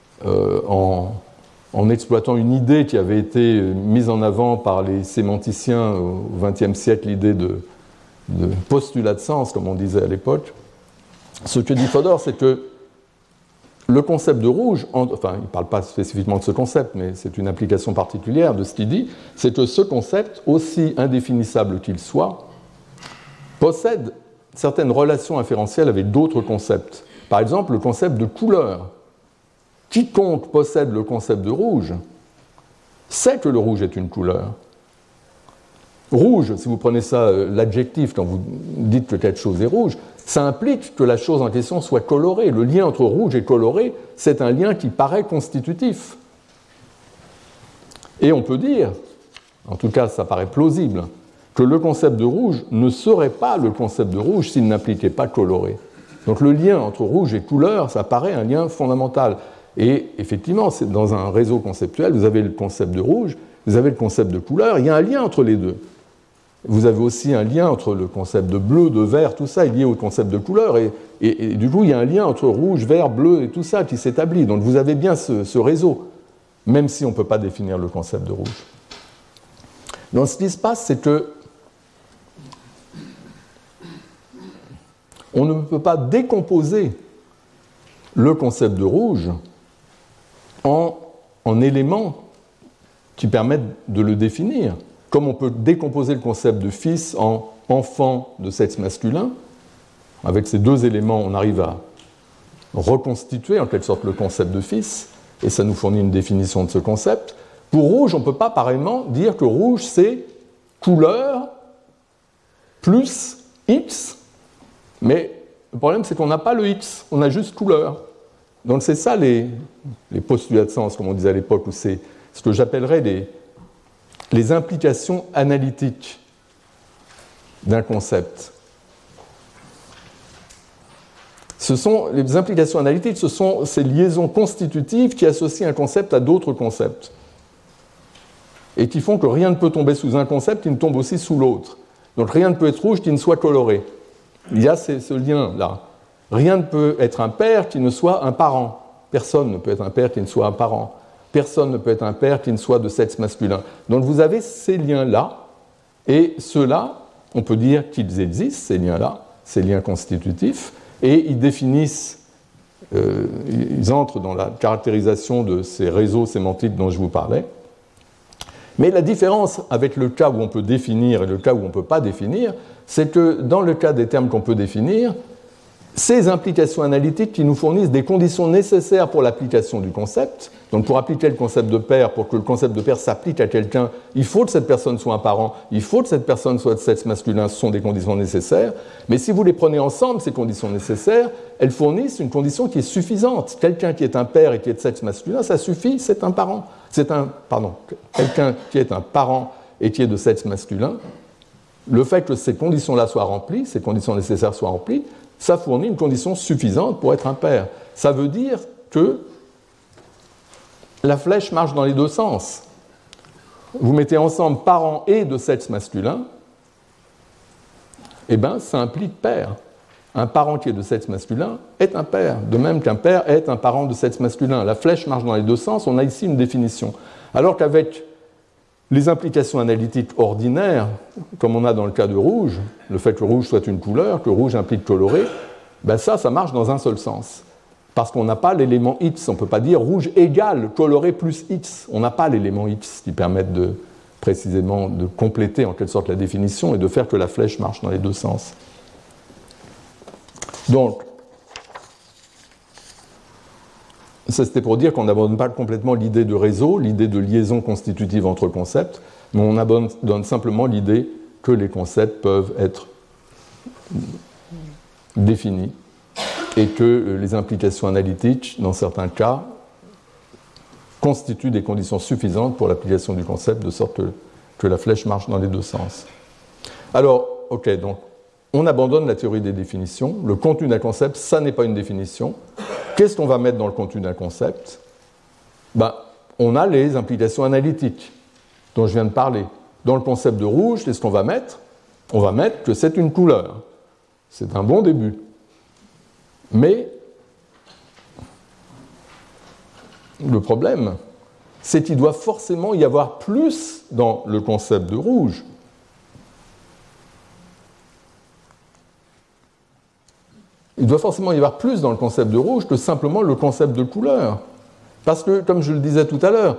en exploitant une idée qui avait été mise en avant par les sémanticiens au XXe siècle, l'idée de postulat de sens, comme on disait à l'époque, ce que dit Fodor, c'est que le concept de rouge, enfin, il ne parle pas spécifiquement de ce concept, mais c'est une application particulière de ce qu'il dit, c'est que ce concept, aussi indéfinissable qu'il soit, possède certaines relations inférentielles avec d'autres concepts. Par exemple, le concept de couleur. Quiconque possède le concept de rouge sait que le rouge est une couleur. Rouge, si vous prenez ça, l'adjectif, quand vous dites que quelque chose est rouge, ça implique que la chose en question soit colorée. Le lien entre rouge et coloré, c'est un lien qui paraît constitutif. Et on peut dire, en tout cas ça paraît plausible, que le concept de rouge ne serait pas le concept de rouge s'il n'impliquait pas coloré. Donc le lien entre rouge et couleur, ça paraît un lien fondamental. Et effectivement, c'est dans un réseau conceptuel, vous avez le concept de rouge, vous avez le concept de couleur, il y a un lien entre les deux. Vous avez aussi un lien entre le concept de bleu, de vert, tout ça est lié au concept de couleur, et du coup, il y a un lien entre rouge, vert, bleu et tout ça qui s'établit. Donc vous avez bien ce réseau, même si on ne peut pas définir le concept de rouge. Donc ce qui se passe, c'est que on ne peut pas décomposer le concept de rouge en éléments qui permettent de le définir. Comme on peut décomposer le concept de fils en enfant de sexe masculin, avec ces deux éléments, on arrive à reconstituer en quelque sorte le concept de fils, et ça nous fournit une définition de ce concept. Pour rouge, on ne peut pas pareillement dire que rouge, c'est couleur plus X, mais le problème, c'est qu'on n'a pas le X, on a juste couleur. Donc c'est ça les postulats de sens, comme on disait à l'époque, où c'est ce que j'appellerais les implications analytiques d'un concept. Les implications analytiques, ce sont ces liaisons constitutives qui associent un concept à d'autres concepts et qui font que rien ne peut tomber sous un concept qui ne tombe aussi sous l'autre. Donc rien ne peut être rouge qui ne soit coloré. Il y a ce lien-là. Rien ne peut être un père qui ne soit un parent. Personne ne peut être un père qui ne soit un parent. Personne ne peut être un père qui ne soit de sexe masculin. Donc vous avez ces liens-là, et ceux-là, on peut dire qu'ils existent, ces liens-là, ces liens constitutifs, et ils définissent, ils entrent dans la caractérisation de ces réseaux sémantiques dont je vous parlais. Mais la différence avec le cas où on peut définir et le cas où on ne peut pas définir, c'est que dans le cas des termes qu'on peut définir, ces implications analytiques qui nous fournissent des conditions nécessaires pour l'application du concept. Donc pour appliquer le concept de pair, pour que le concept de pair s'applique à quelqu'un, il faut que cette personne soit un parent, il faut que cette personne soit de sexe masculin, ce sont des conditions nécessaires. Mais si vous les prenez ensemble, ces conditions nécessaires, elles fournissent une condition qui est suffisante. Quelqu'un qui est un père et qui est de sexe masculin, ça suffit, c'est un parent. Quelqu'un qui est un parent et qui est de sexe masculin, le fait que ces conditions-là soient remplies, ces conditions nécessaires soient remplies, ça fournit une condition suffisante pour être un père. Ça veut dire que la flèche marche dans les deux sens. Vous mettez ensemble parents et de sexe masculin, eh bien, ça implique père. Un parent qui est de sexe masculin est un père, de même qu'un père est un parent de sexe masculin. La flèche marche dans les deux sens, on a ici une définition. Alors qu'avec les implications analytiques ordinaires, comme on a dans le cas de rouge, le fait que rouge soit une couleur, que rouge implique coloré, ben ça marche dans un seul sens. Parce qu'on n'a pas l'élément X, on ne peut pas dire rouge égale coloré plus X. On n'a pas l'élément X qui permette précisément de compléter en quelque sorte la définition et de faire que la flèche marche dans les deux sens. Donc, ça c'était pour dire qu'on n'abandonne pas complètement l'idée de réseau, l'idée de liaison constitutive entre concepts, mais on abandonne simplement l'idée que les concepts peuvent être définis et que les implications analytiques, dans certains cas, constituent des conditions suffisantes pour l'application du concept, de sorte que la flèche marche dans les deux sens. Alors, ok, donc on abandonne la théorie des définitions. Le contenu d'un concept, ça n'est pas une définition. Qu'est-ce qu'on va mettre dans le contenu d'un concept ? On a les implications analytiques dont je viens de parler. Dans le concept de rouge, qu'est-ce qu'on va mettre ? On va mettre que c'est une couleur. C'est un bon début. Mais le problème, c'est qu'il doit forcément y avoir plus dans le concept de rouge. Il doit forcément y avoir plus dans le concept de rouge que simplement le concept de couleur. Parce que, comme je le disais tout à l'heure,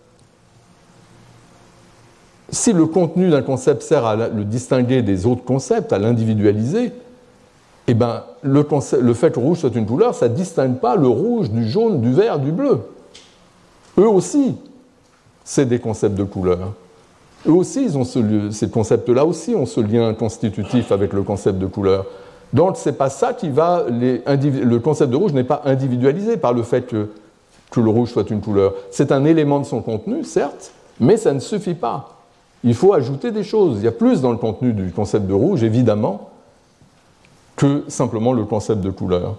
si le contenu d'un concept sert à le distinguer des autres concepts, à l'individualiser, eh ben, le fait que rouge soit une couleur, ça ne distingue pas le rouge du jaune, du vert, du bleu. Eux aussi, c'est des concepts de couleur. Eux aussi, ces concepts-là aussi ont ce lien constitutif avec le concept de couleur. Donc, ce n'est pas ça qui va... Le concept de rouge n'est pas individualisé par le fait que le rouge soit une couleur. C'est un élément de son contenu, certes, mais ça ne suffit pas. Il faut ajouter des choses. Il y a plus dans le contenu du concept de rouge, évidemment, que simplement le concept de couleur.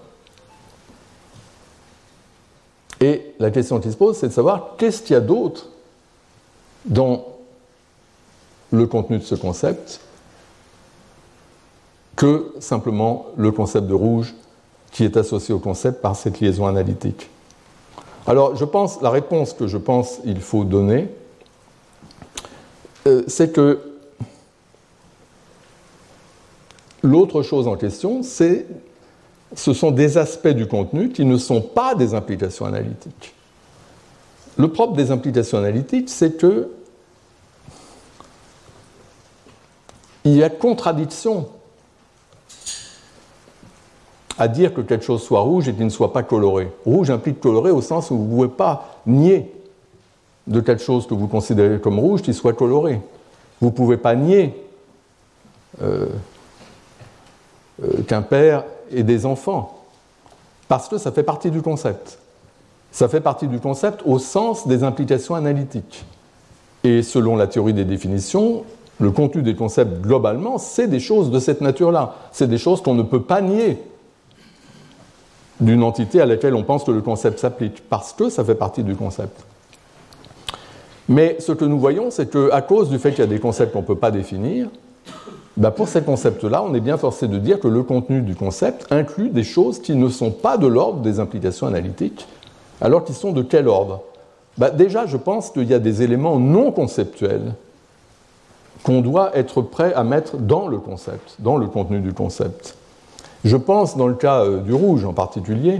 Et la question qui se pose, c'est de savoir qu'est-ce qu'il y a d'autre dans le contenu de ce concept que simplement le concept de rouge qui est associé au concept par cette liaison analytique. Alors, la réponse que je pense qu'il faut donner, c'est que l'autre chose en question, ce sont des aspects du contenu qui ne sont pas des implications analytiques. Le propre des implications analytiques, c'est que il y a contradiction à dire que quelque chose soit rouge et qu'il ne soit pas coloré. Rouge implique coloré au sens où vous ne pouvez pas nier de quelque chose que vous considérez comme rouge qu'il soit coloré. Vous ne pouvez pas nier qu'un père ait des enfants, parce que ça fait partie du concept. Ça fait partie du concept au sens des implications analytiques. Et selon la théorie des définitions, le contenu des concepts globalement, c'est des choses de cette nature-là. C'est des choses qu'on ne peut pas nier d'une entité à laquelle on pense que le concept s'applique, parce que ça fait partie du concept. Mais ce que nous voyons, c'est qu'à cause du fait qu'il y a des concepts qu'on ne peut pas définir, pour ces concepts-là, on est bien forcé de dire que le contenu du concept inclut des choses qui ne sont pas de l'ordre des implications analytiques, alors qu'ils sont de quel ordre ? Déjà, je pense qu'il y a des éléments non conceptuels qu'on doit être prêt à mettre dans le concept, dans le contenu du concept. Je pense, dans le cas du rouge en particulier,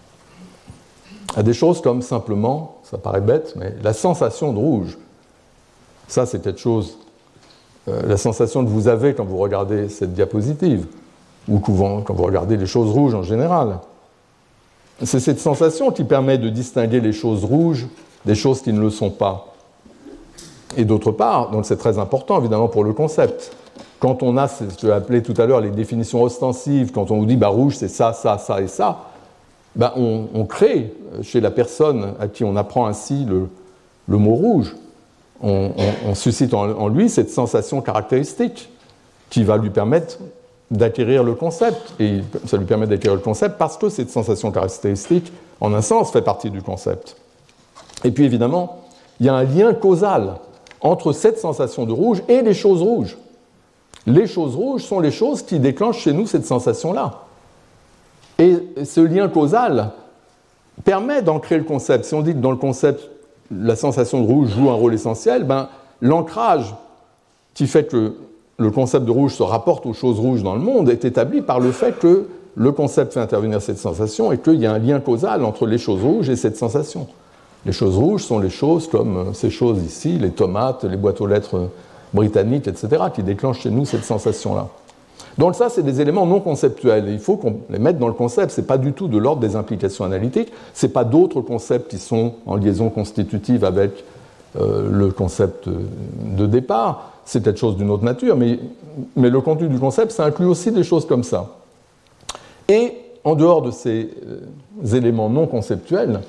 à des choses comme simplement, ça paraît bête, mais la sensation de rouge. Ça, c'est quelque chose, la sensation que vous avez quand vous regardez cette diapositive, ou quand vous regardez les choses rouges en général. C'est cette sensation qui permet de distinguer les choses rouges des choses qui ne le sont pas. Et d'autre part, donc c'est très important évidemment pour le concept, quand on a ce que j'ai appelé tout à l'heure les définitions ostensives, quand on vous dit rouge c'est ça, ça, ça et ça, on crée chez la personne à qui on apprend ainsi le mot rouge, on suscite en lui cette sensation caractéristique qui va lui permettre d'acquérir le concept. Et ça lui permet d'acquérir le concept parce que cette sensation caractéristique, en un sens, fait partie du concept. Et puis évidemment, il y a un lien causal entre cette sensation de rouge et les choses rouges. Les choses rouges sont les choses qui déclenchent chez nous cette sensation-là. Et ce lien causal permet d'ancrer le concept. Si on dit que dans le concept, la sensation de rouge joue un rôle essentiel, l'ancrage qui fait que le concept de rouge se rapporte aux choses rouges dans le monde est établi par le fait que le concept fait intervenir cette sensation et qu'il y a un lien causal entre les choses rouges et cette sensation. Les choses rouges sont les choses comme ces choses ici, les tomates, les boîtes aux lettres britanniques, etc., qui déclenchent chez nous cette sensation-là. Donc ça, c'est des éléments non conceptuels. Et il faut qu'on les mette dans le concept. Ce n'est pas du tout de l'ordre des implications analytiques. Ce n'est pas d'autres concepts qui sont en liaison constitutive avec le concept de départ. C'est quelque chose d'une autre nature. Mais le contenu du concept, ça inclut aussi des choses comme ça. Et en dehors de ces éléments non conceptuels,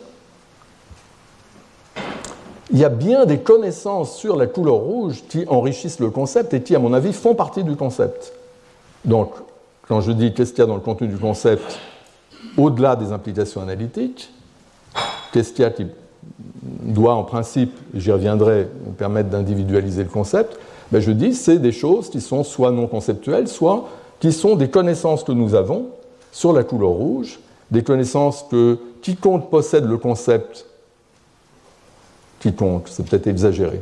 il y a bien des connaissances sur la couleur rouge qui enrichissent le concept et qui, à mon avis, font partie du concept. Donc, quand je dis qu'est-ce qu'il y a dans le contenu du concept, au-delà des implications analytiques, qu'est-ce qu'il y a qui doit, en principe, j'y reviendrai, permettre d'individualiser le concept, je dis c'est des choses qui sont soit non conceptuelles, soit qui sont des connaissances que nous avons sur la couleur rouge, des connaissances que quiconque possède le concept, quiconque, c'est peut-être exagéré,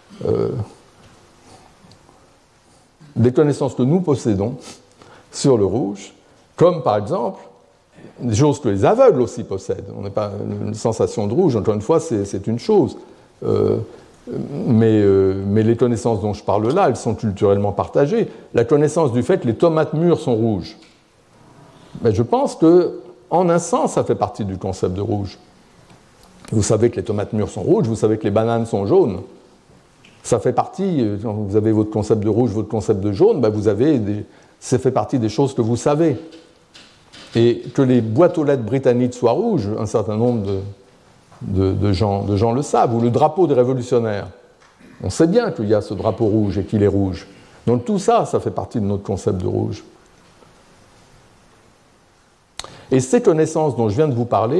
des connaissances que nous possédons sur le rouge, comme par exemple des choses que les aveugles aussi possèdent. On n'a pas une sensation de rouge, encore une fois, c'est une chose. Mais les connaissances dont je parle là, elles sont culturellement partagées. La connaissance du fait que les tomates mûres sont rouges, je pense qu'en un sens, ça fait partie du concept de rouge. Vous savez que les tomates mûres sont rouges, vous savez que les bananes sont jaunes. Ça fait partie, quand vous avez votre concept de rouge, votre concept de jaune, ça fait partie des choses que vous savez. Et que les boîtes aux lettres britanniques soient rouges, un certain nombre de gens le savent, ou le drapeau des révolutionnaires. On sait bien qu'il y a ce drapeau rouge et qu'il est rouge. Donc tout ça, ça fait partie de notre concept de rouge. Et ces connaissances dont je viens de vous parler,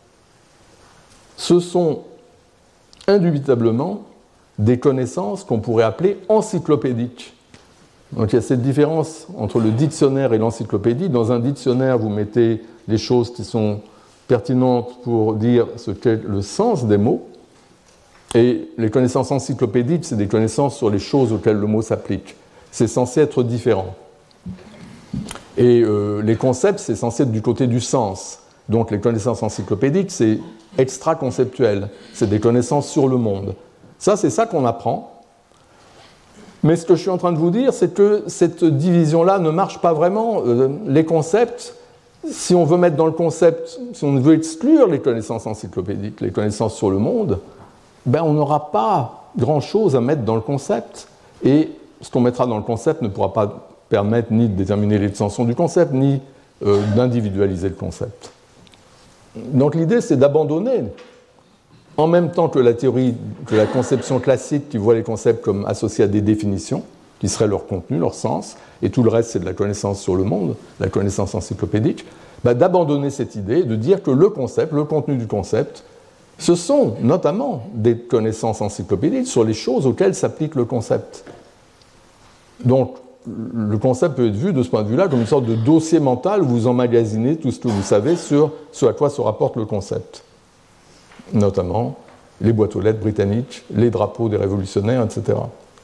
ce sont indubitablement des connaissances qu'on pourrait appeler encyclopédiques. Donc il y a cette différence entre le dictionnaire et l'encyclopédie. Dans un dictionnaire, vous mettez les choses qui sont pertinentes pour dire ce qu'est le sens des mots. Et les connaissances encyclopédiques, c'est des connaissances sur les choses auxquelles le mot s'applique. C'est censé être différent. Et les concepts, c'est censé être du côté du sens. Donc les connaissances encyclopédiques, c'est extra-conceptuel. C'est des connaissances sur le monde. Ça, c'est ça qu'on apprend. Mais ce que je suis en train de vous dire, c'est que cette division-là ne marche pas vraiment. Les concepts, si on veut mettre dans le concept, si on veut exclure les connaissances encyclopédiques, les connaissances sur le monde, on n'aura pas grand-chose à mettre dans le concept. Et ce qu'on mettra dans le concept ne pourra pas permettre ni de déterminer l'extension du concept, ni d'individualiser le concept. Donc l'idée, c'est d'abandonner, en même temps que la théorie, que la conception classique qui voit les concepts comme associés à des définitions, qui seraient leur contenu, leur sens, et tout le reste, c'est de la connaissance sur le monde, la connaissance encyclopédique, d'abandonner cette idée, de dire que le concept, le contenu du concept, ce sont notamment des connaissances encyclopédiques sur les choses auxquelles s'applique le concept. Donc, le concept peut être vu de ce point de vue-là comme une sorte de dossier mental où vous emmagasinez tout ce que vous savez sur ce à quoi se rapporte le concept. Notamment les boîtes aux lettres britanniques, les drapeaux des révolutionnaires, etc.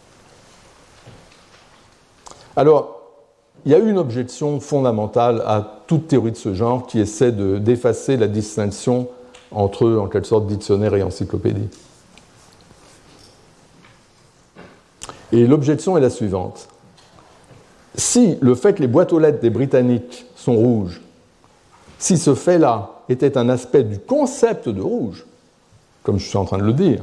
Alors, il y a une objection fondamentale à toute théorie de ce genre qui essaie d'effacer la distinction entre, en quelque sorte, dictionnaire et encyclopédie. Et l'objection est la suivante. Si le fait que les boîtes aux lettres des Britanniques sont rouges, si ce fait-là était un aspect du concept de rouge, comme je suis en train de le dire,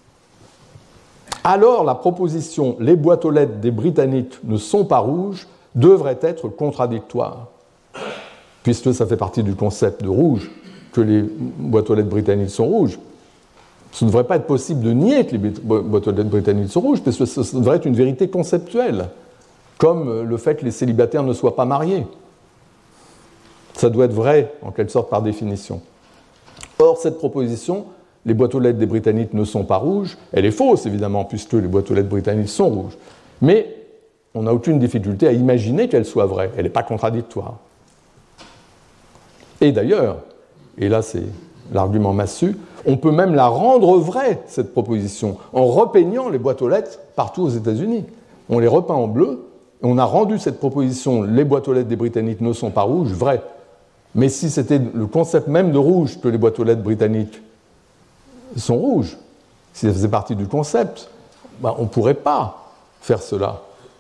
alors la proposition « les boîtes aux lettres des Britanniques ne sont pas rouges » devrait être contradictoire, puisque ça fait partie du concept de rouge que les boîtes aux lettres britanniques sont rouges. Ce ne devrait pas être possible de nier que les boîtes aux lettres britanniques sont rouges, parce que ce devrait être une vérité conceptuelle, comme le fait que les célibataires ne soient pas mariés. Ça doit être vrai, en quelque sorte, par définition. Or, cette proposition, les boîtes aux lettres des Britanniques ne sont pas rouges, elle est fausse, évidemment, puisque les boîtes aux lettres britanniques sont rouges. Mais on n'a aucune difficulté à imaginer qu'elle soit vraie. Elle n'est pas contradictoire. Et d'ailleurs, et là c'est l'argument massu, on peut même la rendre vraie, cette proposition, en repeignant les boîtes aux lettres partout aux États-Unis. On les repeint en bleu, et on a rendu cette proposition « les boîtes aux lettres des Britanniques ne sont pas rouges » vraie. Mais si c'était le concept même de rouge que les boîtes aux lettres britanniques sont rouges, si ça faisait partie du concept, ben on ne pourrait pas faire cela.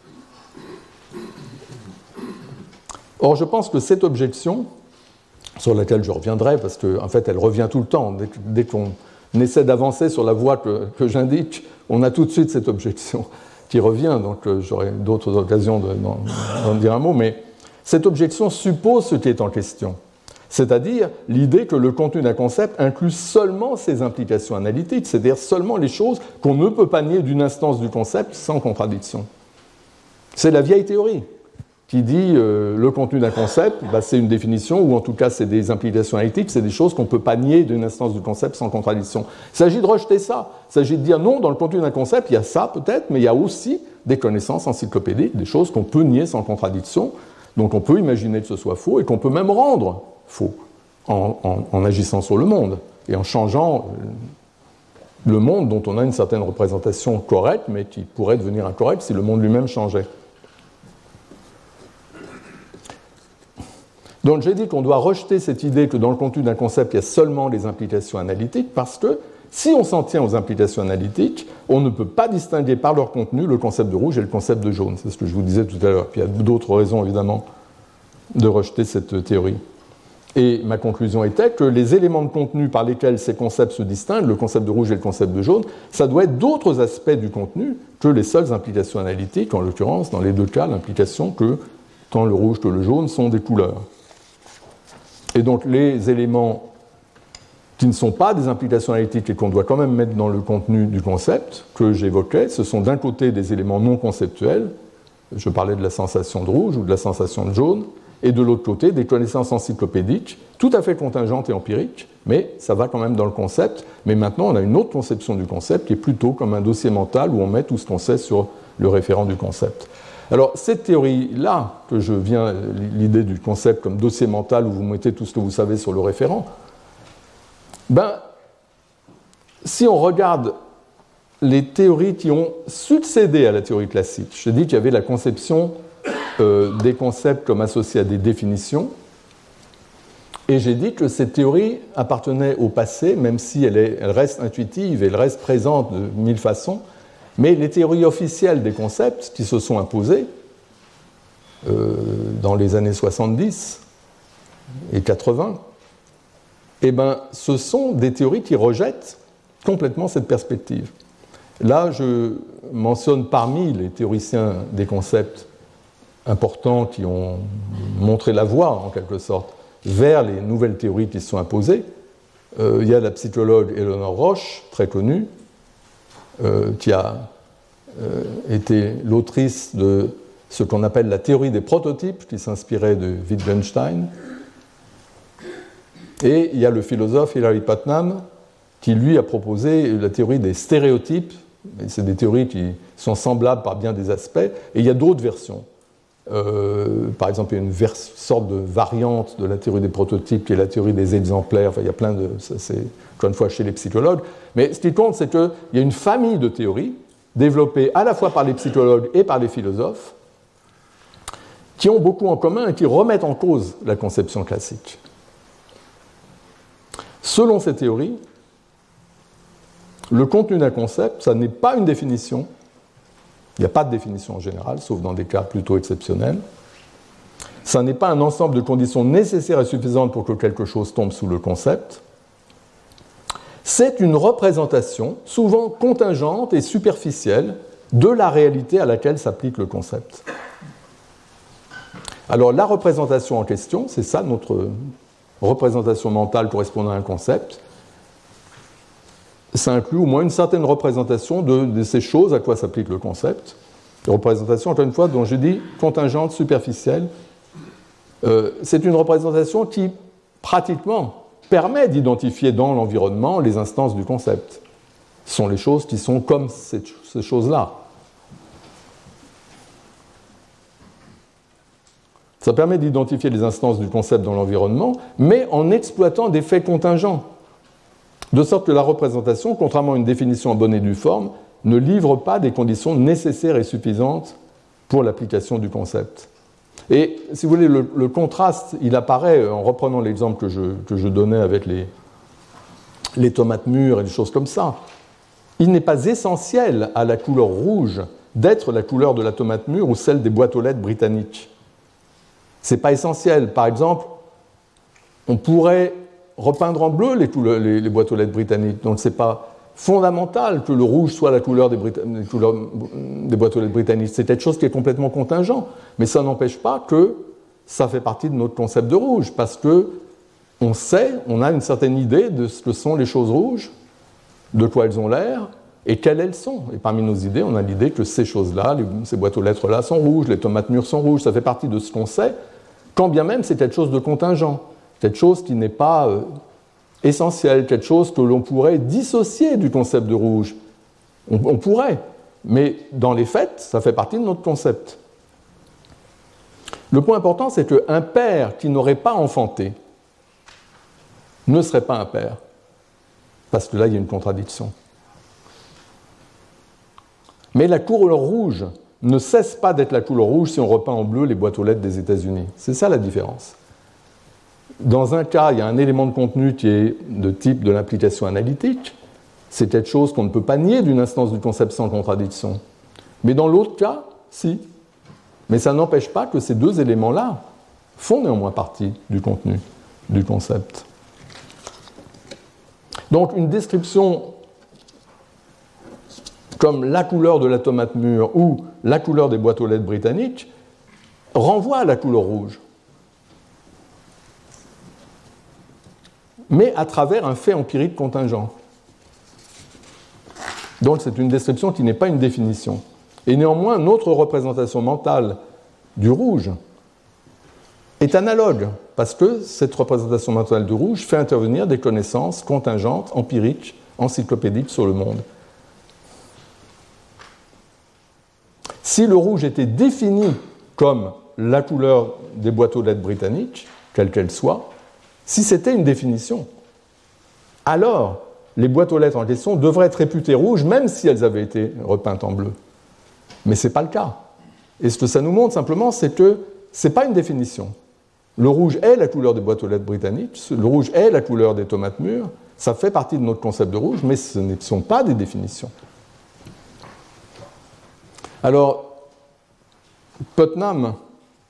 Or, je pense que cette objection, sur laquelle je reviendrai, parce qu'en fait, elle revient tout le temps, dès qu'on essaie d'avancer sur la voie que j'indique, on a tout de suite cette objection qui revient, donc j'aurai d'autres occasions d'en dire un mot, mais cette objection suppose ce qui est en question, c'est-à-dire l'idée que le contenu d'un concept inclut seulement ses implications analytiques, c'est-à-dire seulement les choses qu'on ne peut pas nier d'une instance du concept sans contradiction. C'est la vieille théorie qui dit le contenu d'un concept, bah, c'est une définition, ou en tout cas c'est des implications analytiques, c'est des choses qu'on ne peut pas nier d'une instance du concept sans contradiction. Il s'agit de rejeter ça. Il s'agit de dire non, dans le contenu d'un concept, il y a ça peut-être, mais il y a aussi des connaissances encyclopédiques, des choses qu'on peut nier sans contradiction, donc on peut imaginer que ce soit faux et qu'on peut même rendre faux en agissant sur le monde et en changeant le monde dont on a une certaine représentation correcte, mais qui pourrait devenir incorrecte si le monde lui-même changeait. Donc j'ai dit qu'on doit rejeter cette idée que dans le contenu d'un concept, il y a seulement les implications analytiques, parce que si on s'en tient aux implications analytiques, on ne peut pas distinguer par leur contenu le concept de rouge et le concept de jaune. C'est ce que je vous disais tout à l'heure. Puis il y a d'autres raisons, évidemment, de rejeter cette théorie. Et ma conclusion était que les éléments de contenu par lesquels ces concepts se distinguent, le concept de rouge et le concept de jaune, ça doit être d'autres aspects du contenu que les seules implications analytiques, en l'occurrence, dans les deux cas, l'implication que tant le rouge que le jaune sont des couleurs. Et donc les éléments qui ne sont pas des implications analytiques et qu'on doit quand même mettre dans le contenu du concept que j'évoquais, ce sont d'un côté des éléments non conceptuels, je parlais de la sensation de rouge ou de la sensation de jaune, et de l'autre côté des connaissances encyclopédiques, tout à fait contingentes et empiriques, mais ça va quand même dans le concept. Mais maintenant, on a une autre conception du concept qui est plutôt comme un dossier mental où on met tout ce qu'on sait sur le référent du concept. Alors, cette théorie-là, que je viens, l'idée du concept comme dossier mental où vous mettez tout ce que vous savez sur le référent, ben, si on regarde les théories qui ont succédé à la théorie classique, je dis qu'il y avait la conception des concepts comme associés à des définitions, et j'ai dit que cette théorie appartenait au passé, même si elle reste intuitive et elle reste présente de mille façons, mais les théories officielles des concepts qui se sont imposées dans les années 70 et 80, eh ben, ce sont des théories qui rejettent complètement cette perspective. Là, je mentionne parmi les théoriciens des concepts importants qui ont montré la voie, en quelque sorte, vers les nouvelles théories qui se sont imposées. Il y a la psychologue Eleanor Roche, très connue, qui a été l'autrice de ce qu'on appelle la théorie des prototypes, qui s'inspirait de Wittgenstein. Et il y a le philosophe Hilary Putnam, qui lui a proposé la théorie des stéréotypes. C'est des théories qui sont semblables par bien des aspects, et il y a d'autres versions. Par exemple, il y a une sorte de variante de la théorie des prototypes qui est la théorie des exemplaires. Enfin, il y a plein de... Ça, c'est encore une fois chez les psychologues. Mais ce qui compte, c'est qu'il y a une famille de théories développées à la fois par les psychologues et par les philosophes qui ont beaucoup en commun et qui remettent en cause la conception classique. Selon ces théories, le contenu d'un concept, ça n'est pas une définition, Il n'y a pas de définition en général, sauf dans des cas plutôt exceptionnels. Ça n'est pas un ensemble de conditions nécessaires et suffisantes pour que quelque chose tombe sous le concept. C'est une représentation, souvent contingente et superficielle, de la réalité à laquelle s'applique le concept. Alors la représentation en question, c'est ça notre représentation mentale correspondant à un concept. Ça inclut au moins une certaine représentation de ces choses à quoi s'applique le concept. Une représentation, encore une fois, dont je dis contingente, superficielle. C'est une représentation qui, pratiquement, permet d'identifier dans l'environnement les instances du concept. Ce sont les choses qui sont comme ces choses-là. Ça permet d'identifier les instances du concept dans l'environnement, mais en exploitant des faits contingents. De sorte que la représentation, contrairement à une définition en bonne et due forme, ne livre pas des conditions nécessaires et suffisantes pour l'application du concept. Et si vous voulez, le contraste, il apparaît en reprenant l'exemple que je donnais avec les tomates mûres et des choses comme ça. Il n'est pas essentiel à la couleur rouge d'être la couleur de la tomate mûre ou celle des boîtes aux lettres britanniques. Ce n'est pas essentiel. Par exemple, on pourrait repeindre en bleu les boîtes aux lettres britanniques. Donc ce n'est pas fondamental que le rouge soit la couleur des boîtes aux lettres britanniques. C'est quelque chose qui est complètement contingent. Mais ça n'empêche pas que ça fait partie de notre concept de rouge, parce qu'on sait, on a une certaine idée de ce que sont les choses rouges, de quoi elles ont l'air, et quelles elles sont. Et parmi nos idées, on a l'idée que ces choses-là, ces boîtes aux lettres-là sont rouges, les tomates mûres sont rouges, ça fait partie de ce qu'on sait, quand bien même c'est quelque chose de contingent, quelque chose qui n'est pas essentiel, quelque chose que l'on pourrait dissocier du concept de rouge. On pourrait, mais dans les faits, ça fait partie de notre concept. Le point important, c'est qu'un père qui n'aurait pas enfanté ne serait pas un père, parce que là, il y a une contradiction. Mais la couleur rouge ne cesse pas d'être la couleur rouge si on repeint en bleu les boîtes aux lettres des États-Unis. C'est ça la différence. Dans un cas, il y a un élément de contenu qui est de type de l'implication analytique. C'est quelque chose qu'on ne peut pas nier d'une instance du concept sans contradiction. Mais dans l'autre cas, si. Mais ça n'empêche pas que ces deux éléments-là font néanmoins partie du contenu du concept. Donc une description comme la couleur de la tomate mûre ou la couleur des boîtes aux lettres britanniques renvoie à la couleur rouge, mais à travers un fait empirique contingent. Donc c'est une description qui n'est pas une définition. Et néanmoins, notre représentation mentale du rouge est analogue, parce que cette représentation mentale du rouge fait intervenir des connaissances contingentes, empiriques, encyclopédiques sur le monde. Si le rouge était défini comme la couleur des boîtes aux lettres britanniques, quelle qu'elle soit, si c'était une définition, alors les boîtes aux lettres en question devraient être réputées rouges, même si elles avaient été repeintes en bleu. Mais ce n'est pas le cas. Et ce que ça nous montre simplement, c'est que ce n'est pas une définition. Le rouge est la couleur des boîtes aux lettres britanniques, le rouge est la couleur des tomates mûres, ça fait partie de notre concept de rouge, mais ce ne sont pas des définitions. Alors, Putnam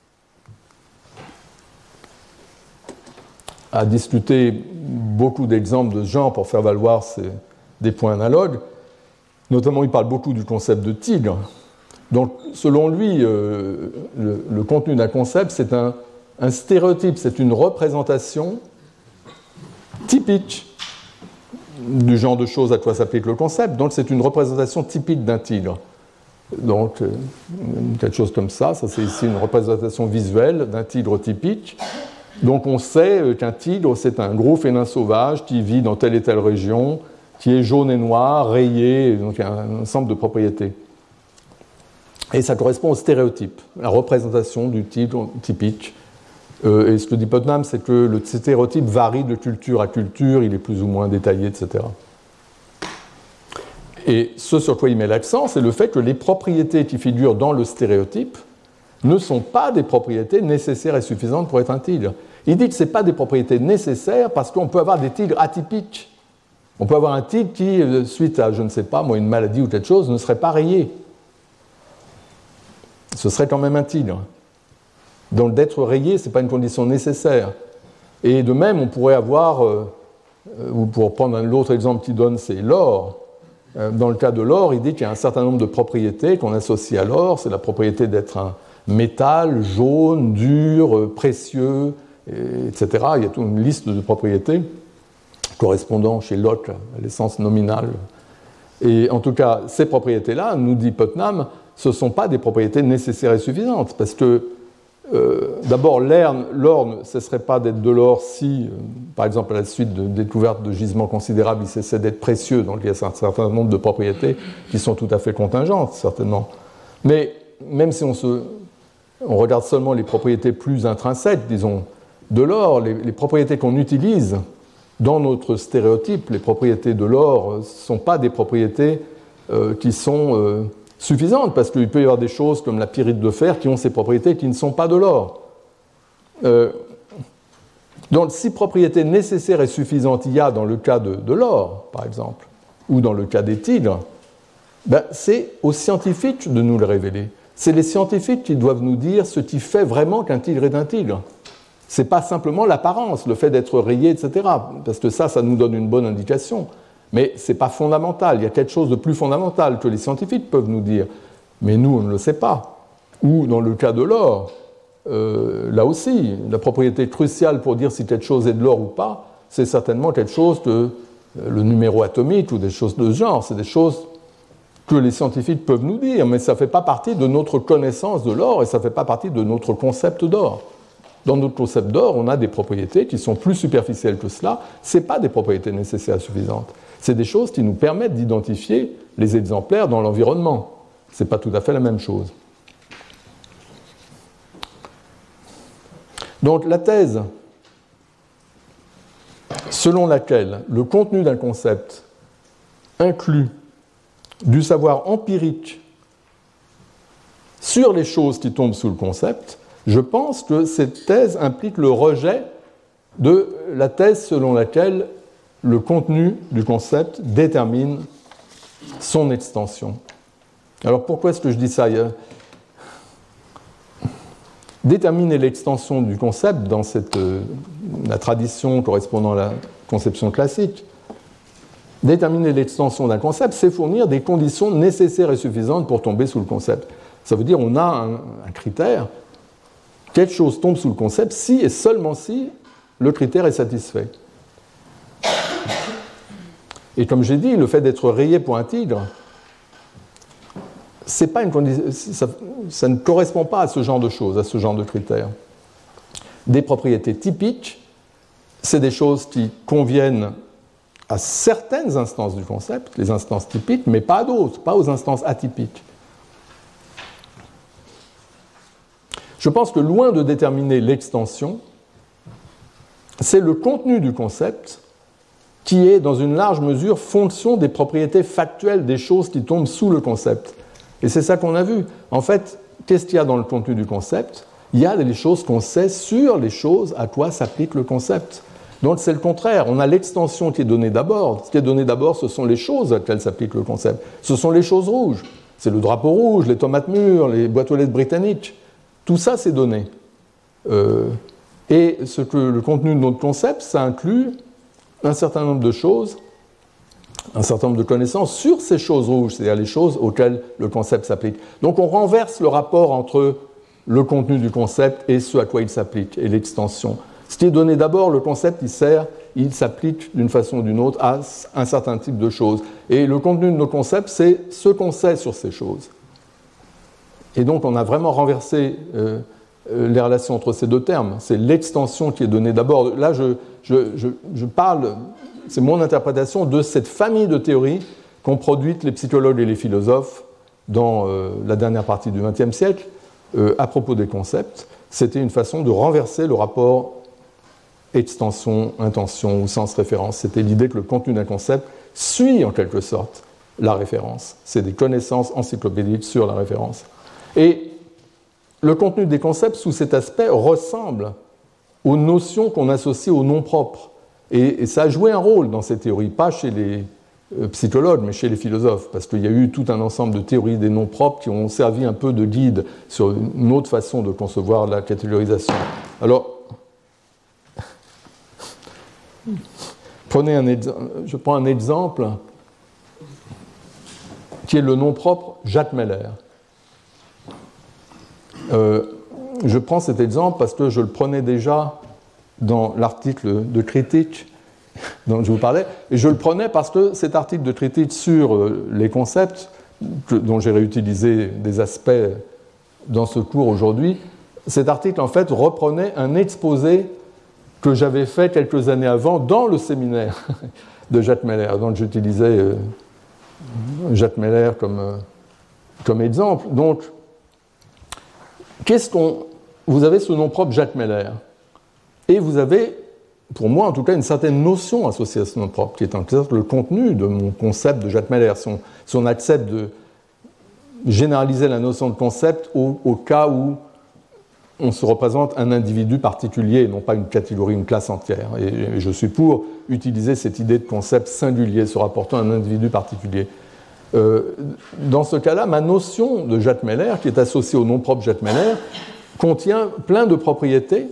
a discuté beaucoup d'exemples de ce genre pour faire valoir des points analogues. Notamment, il parle beaucoup du concept de tigre. Donc, selon lui, le contenu d'un concept, c'est un stéréotype, c'est une représentation typique du genre de choses à quoi s'applique le concept. Donc, c'est une représentation typique d'un tigre. Donc, quelque chose comme ça, c'est ici une représentation visuelle d'un tigre typique. Donc, on sait qu'un tigre, c'est un gros félin sauvage qui vit dans telle et telle région, qui est jaune et noir, rayé, donc un ensemble de propriétés. Et ça correspond au stéréotype, la représentation du tigre typique. Et ce que dit Putnam, c'est que le stéréotype varie de culture à culture, il est plus ou moins détaillé, etc. Et ce sur quoi il met l'accent, c'est le fait que les propriétés qui figurent dans le stéréotype ne sont pas des propriétés nécessaires et suffisantes pour être un tigre. Il dit que ce n'est pas des propriétés nécessaires parce qu'on peut avoir des tigres atypiques. On peut avoir un tigre qui, suite à, je ne sais pas, moi, une maladie ou quelque chose, ne serait pas rayé. ce serait quand même un tigre. Donc d'être rayé, ce n'est pas une condition nécessaire. Et de même, on pourrait avoir, ou pour prendre l'autre exemple qu'il donne, c'est l'or. Dans le cas de l'or, il dit qu'il y a un certain nombre de propriétés qu'on associe à l'or. C'est la propriété d'être un métal jaune, dur, précieux, etc. Il y a toute une liste de propriétés correspondant chez Locke à l'essence nominale. Et en tout cas, ces propriétés-là, nous dit Putnam, ce ne sont pas des propriétés nécessaires et suffisantes, parce que d'abord, l'or ne cesserait pas d'être de l'or si, par exemple, à la suite de découvertes de gisements considérables, il cessait d'être précieux. Donc il y a un certain nombre de propriétés qui sont tout à fait contingentes, certainement. Mais même si on regarde seulement les propriétés plus intrinsèques, disons, de l'or, les propriétés qu'on utilise dans notre stéréotype, les propriétés de l'or ne sont pas des propriétés qui sont suffisantes, parce qu'il peut y avoir des choses comme la pyrite de fer qui ont ces propriétés qui ne sont pas de l'or. Donc, si propriétés nécessaires et suffisantes il y a dans le cas de l'or, par exemple, ou dans le cas des tigres, ben, c'est aux scientifiques de nous le révéler. C'est les scientifiques qui doivent nous dire ce qui fait vraiment qu'un tigre est un tigre. Ce n'est pas simplement l'apparence, le fait d'être rayé, etc. Parce que ça nous donne une bonne indication. Mais ce n'est pas fondamental. Il y a quelque chose de plus fondamental que les scientifiques peuvent nous dire. Mais nous, on ne le sait pas. Ou dans le cas de l'or, là aussi, la propriété cruciale pour dire si quelque chose est de l'or ou pas, c'est certainement quelque chose de le numéro atomique ou des choses de ce genre. C'est des choses que les scientifiques peuvent nous dire, mais ça ne fait pas partie de notre connaissance de l'or et ça ne fait pas partie de notre concept d'or. Dans notre concept d'or, on a des propriétés qui sont plus superficielles que cela. Ce n'est pas des propriétés nécessaires suffisantes. C'est des choses qui nous permettent d'identifier les exemplaires dans l'environnement. Ce n'est pas tout à fait la même chose. Donc la thèse selon laquelle le contenu d'un concept inclut du savoir empirique sur les choses qui tombent sous le concept, je pense que cette thèse implique le rejet de la thèse selon laquelle le contenu du concept détermine son extension. Alors pourquoi est-ce que je dis ça ? Déterminer l'extension du concept dans la tradition correspondant à la conception classique, déterminer l'extension d'un concept, c'est fournir des conditions nécessaires et suffisantes pour tomber sous le concept. Ça veut dire qu'on a un critère. Quelque chose tombe sous le concept si et seulement si le critère est satisfait. Et comme j'ai dit, le fait d'être rayé pour un tigre, c'est pas une condition, ça ne correspond pas à ce genre de choses, à ce genre de critères. Des propriétés typiques, c'est des choses qui conviennent à certaines instances du concept, les instances typiques, mais pas à d'autres, pas aux instances atypiques. Je pense que loin de déterminer l'extension, c'est le contenu du concept qui est dans une large mesure fonction des propriétés factuelles des choses qui tombent sous le concept. Et c'est ça qu'on a vu. En fait, qu'est-ce qu'il y a dans le contenu du concept ? Il y a des choses qu'on sait sur les choses à quoi s'applique le concept. Donc c'est le contraire. On a l'extension qui est donnée d'abord. Ce qui est donné d'abord, ce sont les choses à laquelle s'applique le concept. Ce sont les choses rouges. C'est le drapeau rouge, les tomates mûres, les boîtes aux lettres britanniques. Tout ça, c'est donné. Et ce que le contenu de notre concept, ça inclut un certain nombre de choses, un certain nombre de connaissances sur ces choses rouges, c'est-à-dire les choses auxquelles le concept s'applique. Donc on renverse le rapport entre le contenu du concept et ce à quoi il s'applique, et l'extension. Ce qui est donné d'abord, le concept, il s'applique d'une façon ou d'une autre à un certain type de choses. Et le contenu de nos concepts, c'est ce qu'on sait sur ces choses. Et donc on a vraiment renversé les relations entre ces deux termes. C'est l'extension qui est donnée d'abord. Là, je parle, c'est mon interprétation de cette famille de théories qu'ont produites les psychologues et les philosophes dans la dernière partie du XXe siècle à propos des concepts. C'était une façon de renverser le rapport extension, intention ou sens-référence. C'était l'idée que le contenu d'un concept suit en quelque sorte la référence. C'est des connaissances encyclopédiques sur la référence. Et le contenu des concepts, sous cet aspect, ressemble aux notions qu'on associe aux noms propres. Et ça a joué un rôle dans ces théories, pas chez psychologues, mais chez les philosophes, parce qu'il y a eu tout un ensemble de théories des noms propres qui ont servi un peu de guide sur une autre façon de concevoir la catégorisation. Alors, je prends un exemple qui est le nom propre Jacques-Meller. Je prends cet exemple parce que je le prenais déjà dans l'article de critique dont je vous parlais, et je le prenais parce que cet article de critique sur les concepts, dont j'ai réutilisé des aspects dans ce cours aujourd'hui, cet article en fait reprenait un exposé que j'avais fait quelques années avant dans le séminaire de Jacques-Meller, donc j'utilisais Jacques-Meller comme exemple. Donc, vous avez ce nom propre Jacques-Meller, et vous avez, pour moi en tout cas, une certaine notion associée à ce nom propre, qui est en fait le contenu de mon concept de Jacques-Meller. Si on accepte de généraliser la notion de concept au cas où on se représente un individu particulier, non pas une catégorie, une classe entière. Et je suis pour utiliser cette idée de concept singulier se rapportant à un individu particulier. Dans ce cas-là, ma notion de Jacques-Meller, qui est associée au nom propre Jacques-Meller, contient plein de propriétés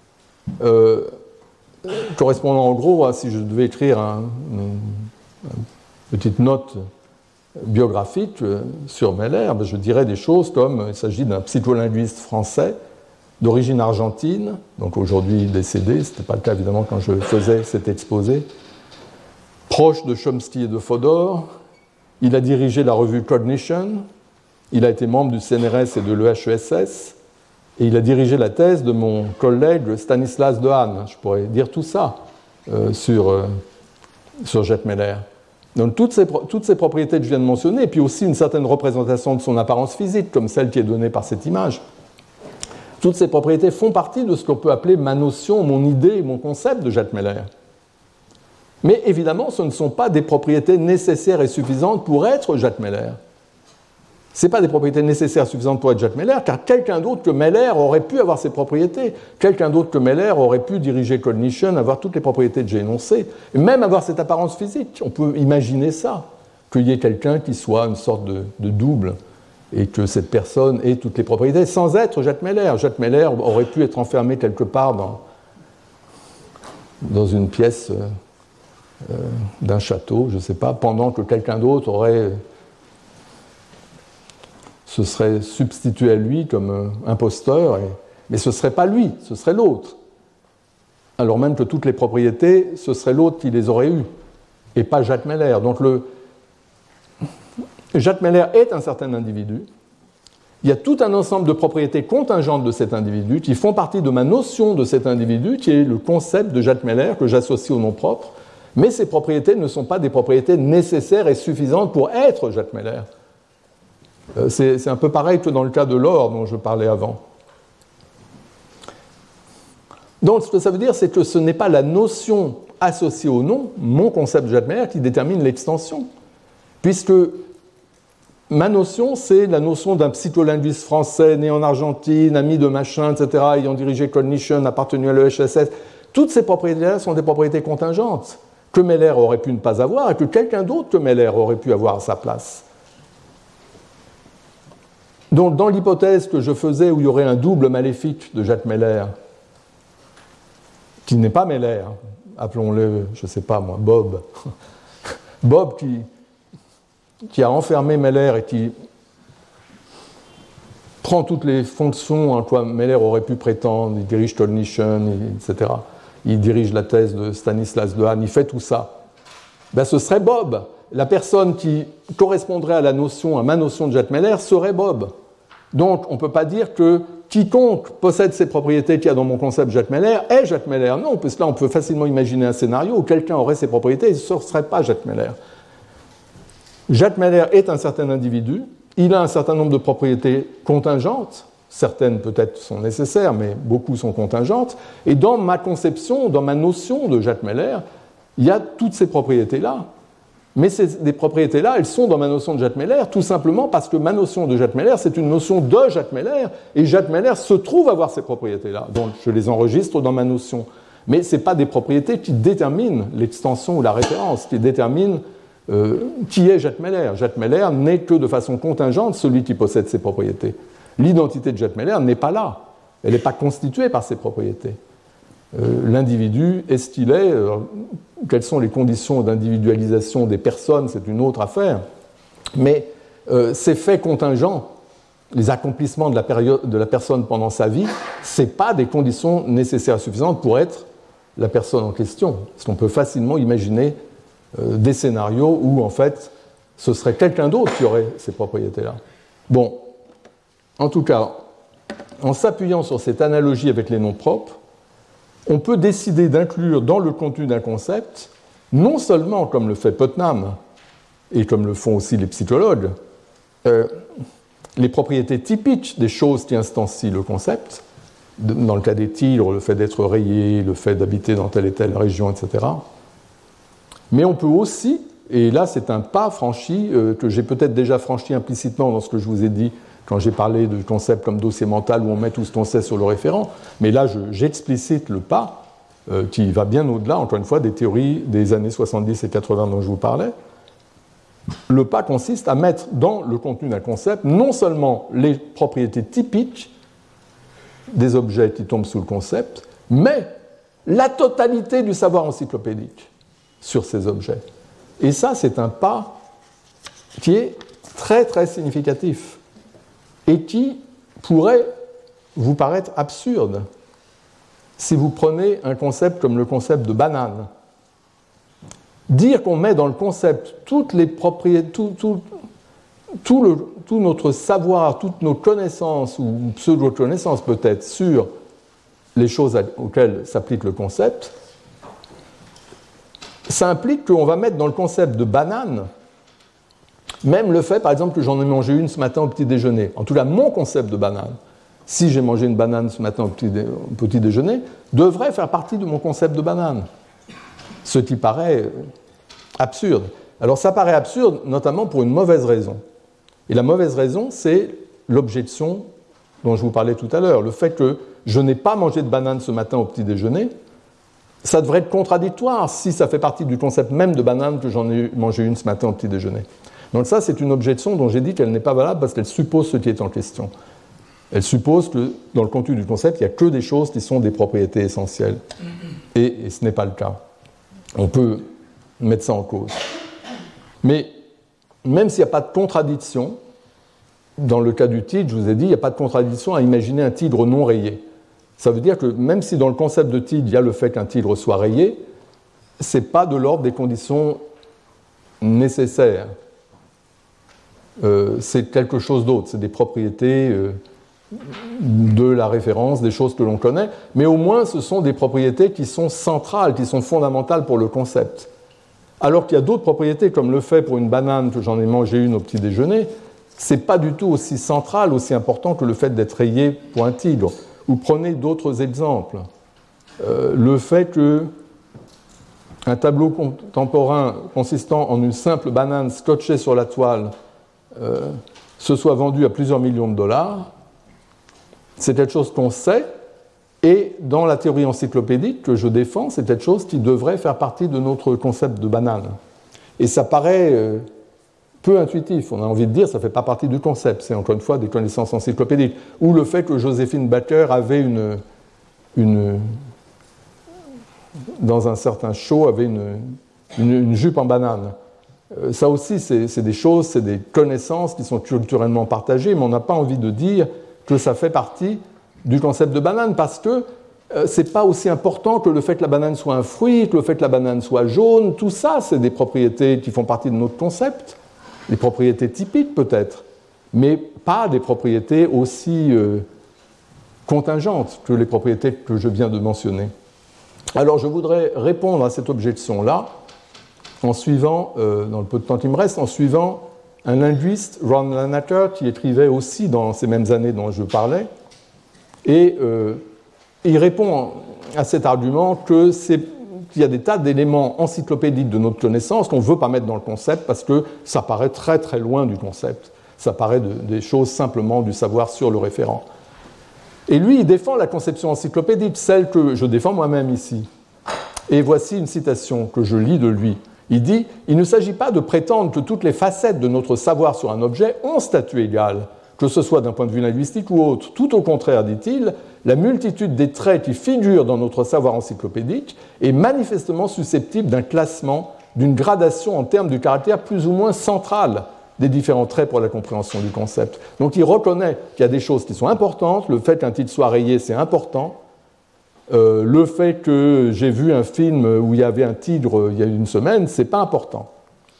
correspondant en gros à, si je devais écrire une petite note biographique sur Meller, je dirais des choses comme il s'agit d'un psycholinguiste français d'origine argentine, donc aujourd'hui décédé, ce n'était pas le cas évidemment quand je faisais cet exposé, proche de Chomsky et de Fodor. Il a dirigé la revue Cognition, il a été membre du CNRS et de l'EHESS, et il a dirigé la thèse de mon collègue Stanislas Dehaene. Je pourrais dire tout ça sur Jacques-Meller. Donc toutes ces propriétés que je viens de mentionner, et puis aussi une certaine représentation de son apparence physique, comme celle qui est donnée par cette image, toutes ces propriétés font partie de ce qu'on peut appeler ma notion, mon idée, mon concept de Jacques-Meller. Mais évidemment, ce ne sont pas des propriétés nécessaires et suffisantes pour être Jacques-Meller. Ce n'est pas des propriétés nécessaires et suffisantes pour être Jacques-Meller, car quelqu'un d'autre que Meller aurait pu avoir ces propriétés. Quelqu'un d'autre que Meller aurait pu diriger Cognition, avoir toutes les propriétés que j'ai énoncées, et même avoir cette apparence physique. On peut imaginer ça, qu'il y ait quelqu'un qui soit une sorte de double, et que cette personne ait toutes les propriétés, sans être Jacques-Meller. Jacques-Meller aurait pu être enfermé quelque part dans une pièce d'un château, je ne sais pas, pendant que quelqu'un d'autre se serait substitué à lui comme imposteur, mais ce ne serait pas lui, ce serait l'autre. Alors même que toutes les propriétés, ce serait l'autre qui les aurait eues, et pas Jacques-Meller. Donc Jacques-Meller est un certain individu. Il y a tout un ensemble de propriétés contingentes de cet individu qui font partie de ma notion de cet individu, qui est le concept de Jacques-Meller que j'associe au nom propre, mais ces propriétés ne sont pas des propriétés nécessaires et suffisantes pour être Jacques-Meller. C'est un peu pareil que dans le cas de l'or dont je parlais avant. Donc ce que ça veut dire, c'est que ce n'est pas la notion associée au nom, mon concept de Jacques-Meller, qui détermine l'extension, puisque ma notion, c'est la notion d'un psycholinguiste français né en Argentine, ami de machin, etc., ayant dirigé Cognition, appartenu à l'EHSS. Toutes ces propriétés-là sont des propriétés contingentes que Meller aurait pu ne pas avoir et que quelqu'un d'autre que Meller aurait pu avoir à sa place. Donc, dans l'hypothèse que je faisais où il y aurait un double maléfique de Jacques-Meller, qui n'est pas Meller, appelons-le, je ne sais pas moi, Bob. Bob qui a enfermé Meller et qui prend toutes les fonctions à quoi Meller aurait pu prétendre, il dirige Cognition, etc. Il dirige la thèse de Stanislas Dehaene, il fait tout ça. Ben, ce serait Bob. La personne qui correspondrait à ma notion de Jacques-Meller serait Bob. Donc on ne peut pas dire que quiconque possède ces propriétés qu'il y a dans mon concept Jacques-Meller est Jacques-Meller. Non, parce que là on peut facilement imaginer un scénario où quelqu'un aurait ces propriétés et ce ne serait pas Jacques-Meller. Jacques-Meller est un certain individu, il a un certain nombre de propriétés contingentes, certaines peut-être sont nécessaires, mais beaucoup sont contingentes, et dans ma conception, dans ma notion de Jacques-Meller, il y a toutes ces propriétés-là. Mais ces propriétés-là, elles sont dans ma notion de Jacques-Meller, tout simplement parce que ma notion de Jacques-Meller, c'est une notion de Jacques-Meller, et Jacques-Meller se trouve avoir ces propriétés-là. Donc je les enregistre dans ma notion. Mais ce n'est pas des propriétés qui déterminent l'extension ou la référence, qui déterminent Qui est Jetmeler? Jetmeler n'est que de façon contingente celui qui possède ces propriétés. L'identité de Jetmeler n'est pas là. Elle n'est pas constituée par ces propriétés. L'individu est ce qu'il est. Quelles sont les conditions d'individualisation des personnes, c'est une autre affaire. Mais ces faits contingents, les accomplissements de la personne pendant sa vie, ce n'est pas des conditions nécessaires et suffisantes pour être la personne en question. Parce qu'on peut facilement imaginer des scénarios où, en fait, ce serait quelqu'un d'autre qui aurait ces propriétés-là. Bon, en tout cas, en s'appuyant sur cette analogie avec les noms propres, on peut décider d'inclure dans le contenu d'un concept, non seulement, comme le fait Putnam, et comme le font aussi les psychologues, les propriétés typiques des choses qui instancient le concept, dans le cas des tigres, le fait d'être rayé, le fait d'habiter dans telle et telle région, etc. Mais on peut aussi, et là c'est un pas franchi, que j'ai peut-être déjà franchi implicitement dans ce que je vous ai dit quand j'ai parlé de concept comme dossier mental où on met tout ce qu'on sait sur le référent, mais là j'explicite le pas qui va bien au-delà, encore une fois, des théories des années 70 et 80 dont je vous parlais. Le pas consiste à mettre dans le contenu d'un concept non seulement les propriétés typiques des objets qui tombent sous le concept, mais la totalité du savoir encyclopédique sur ces objets. Et ça, c'est un pas qui est très très significatif et qui pourrait vous paraître absurde si vous prenez un concept comme le concept de banane. Dire qu'on met dans le concept toutes les propriétés, tout notre savoir, toutes nos connaissances, ou pseudo-connaissances peut-être, sur les choses auxquelles s'applique le concept, ça implique qu'on va mettre dans le concept de banane même le fait, par exemple, que j'en ai mangé une ce matin au petit déjeuner. En tout cas, mon concept de banane, si j'ai mangé une banane ce matin au petit déjeuner, devrait faire partie de mon concept de banane. Ce qui paraît absurde. Alors ça paraît absurde, notamment pour une mauvaise raison. Et la mauvaise raison, c'est l'objection dont je vous parlais tout à l'heure. Le fait que je n'ai pas mangé de banane ce matin au petit déjeuner, ça devrait être contradictoire si ça fait partie du concept même de banane que j'en ai mangé une ce matin au petit déjeuner. Donc ça, c'est une objection dont j'ai dit qu'elle n'est pas valable parce qu'elle suppose ce qui est en question. Elle suppose que dans le contenu du concept, il n'y a que des choses qui sont des propriétés essentielles. Et ce n'est pas le cas. On peut mettre ça en cause. Mais même s'il n'y a pas de contradiction, dans le cas du tigre, je vous ai dit, il n'y a pas de contradiction à imaginer un tigre non rayé. Ça veut dire que même si dans le concept de tigre, il y a le fait qu'un tigre soit rayé, ce n'est pas de l'ordre des conditions nécessaires. C'est quelque chose d'autre, c'est des propriétés de la référence, des choses que l'on connaît, mais au moins ce sont des propriétés qui sont centrales, qui sont fondamentales pour le concept. Alors qu'il y a d'autres propriétés, comme le fait pour une banane que j'en ai mangé une au petit déjeuner, ce n'est pas du tout aussi central, aussi important que le fait d'être rayé pour un tigre. Ou prenez d'autres exemples. Le fait qu'un tableau contemporain consistant en une simple banane scotchée sur la toile se soit vendu à plusieurs millions de dollars, c'est quelque chose qu'on sait, et dans la théorie encyclopédique que je défends, c'est quelque chose qui devrait faire partie de notre concept de banane. Et ça paraît peu intuitif, on a envie de dire, ça ne fait pas partie du concept, c'est encore une fois des connaissances encyclopédiques. Ou le fait que Joséphine Baker avait dans un certain show, avait une jupe en banane. Ça aussi, c'est des choses, c'est des connaissances qui sont culturellement partagées, mais on n'a pas envie de dire que ça fait partie du concept de banane, parce que ce n'est pas aussi important que le fait que la banane soit un fruit, que le fait que la banane soit jaune. Tout ça, c'est des propriétés qui font partie de notre concept, des propriétés typiques peut-être, mais pas des propriétés aussi contingentes que les propriétés que je viens de mentionner. Alors je voudrais répondre à cette objection-là en suivant, dans le peu de temps qui me reste, en suivant un linguiste, Ron Lanaker, qui écrivait aussi dans ces mêmes années dont je parlais, et il répond à cet argument qu'il y a des tas d'éléments encyclopédiques de notre connaissance qu'on ne veut pas mettre dans le concept parce que ça paraît très très loin du concept. Ça paraît des choses simplement du savoir sur le référent. Et lui, il défend la conception encyclopédique, celle que je défends moi-même ici. Et voici une citation que je lis de lui. Il dit « Il ne s'agit pas de prétendre que toutes les facettes de notre savoir sur un objet ont statut égal, que ce soit d'un point de vue linguistique ou autre. Tout au contraire, dit-il, la multitude des traits qui figurent dans notre savoir encyclopédique est manifestement susceptible d'un classement, d'une gradation en termes du caractère plus ou moins central des différents traits pour la compréhension du concept. » Donc il reconnaît qu'il y a des choses qui sont importantes, le fait qu'un titre soit rayé, c'est important. Le fait que j'ai vu un film où il y avait un tigre il y a une semaine, ce n'est pas important.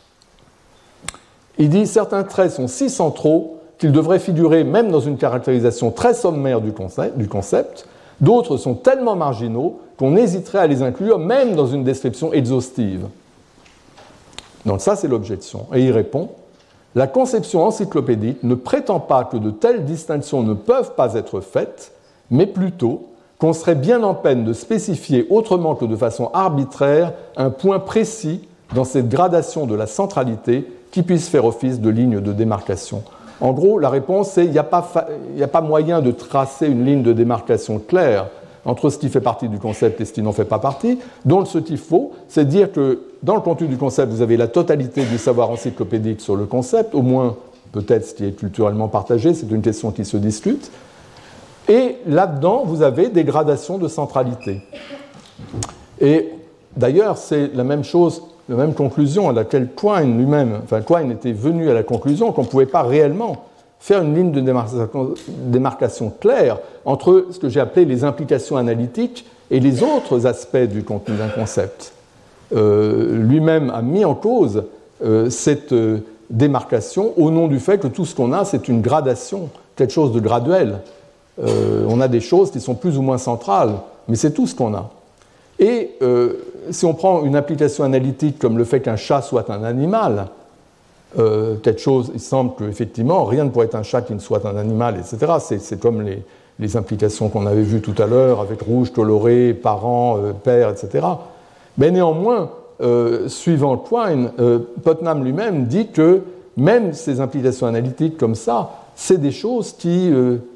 Il dit « Certains traits sont si centraux qu'ils devraient figurer même dans une caractérisation très sommaire du concept. D'autres sont tellement marginaux qu'on hésiterait à les inclure même dans une description exhaustive. » Donc ça, c'est l'objection. Et il répond « La conception encyclopédique ne prétend pas que de telles distinctions ne peuvent pas être faites, mais plutôt qu'on serait bien en peine de spécifier autrement que de façon arbitraire un point précis dans cette gradation de la centralité qui puisse faire office de ligne de démarcation. » En gros, la réponse est qu'il n'y a pas moyen de tracer une ligne de démarcation claire entre ce qui fait partie du concept et ce qui n'en fait pas partie. Donc ce qu'il faut, c'est dire que dans le contenu du concept, vous avez la totalité du savoir encyclopédique sur le concept, au moins peut-être ce qui est culturellement partagé, c'est une question qui se discute. Et là-dedans, vous avez des gradations de centralité. Et d'ailleurs, c'est la même chose, la même conclusion à laquelle Quine lui-même, Quine était venu à la conclusion qu'on ne pouvait pas réellement faire une ligne de démarcation claire entre ce que j'ai appelé les implications analytiques et les autres aspects du contenu d'un concept. Lui-même a mis en cause cette démarcation au nom du fait que tout ce qu'on a, c'est une gradation, quelque chose de graduel. On a des choses qui sont plus ou moins centrales, mais c'est tout ce qu'on a. Et si on prend une application analytique comme le fait qu'un chat soit un animal, quelque chose, il semble qu'effectivement, rien ne pourrait être un chat qui ne soit un animal, etc. C'est comme les implications qu'on avait vues tout à l'heure avec rouge, coloré, parent, père, etc. Mais néanmoins, suivant Quine, Putnam lui-même dit que même ces implications analytiques comme ça, c'est des choses qui,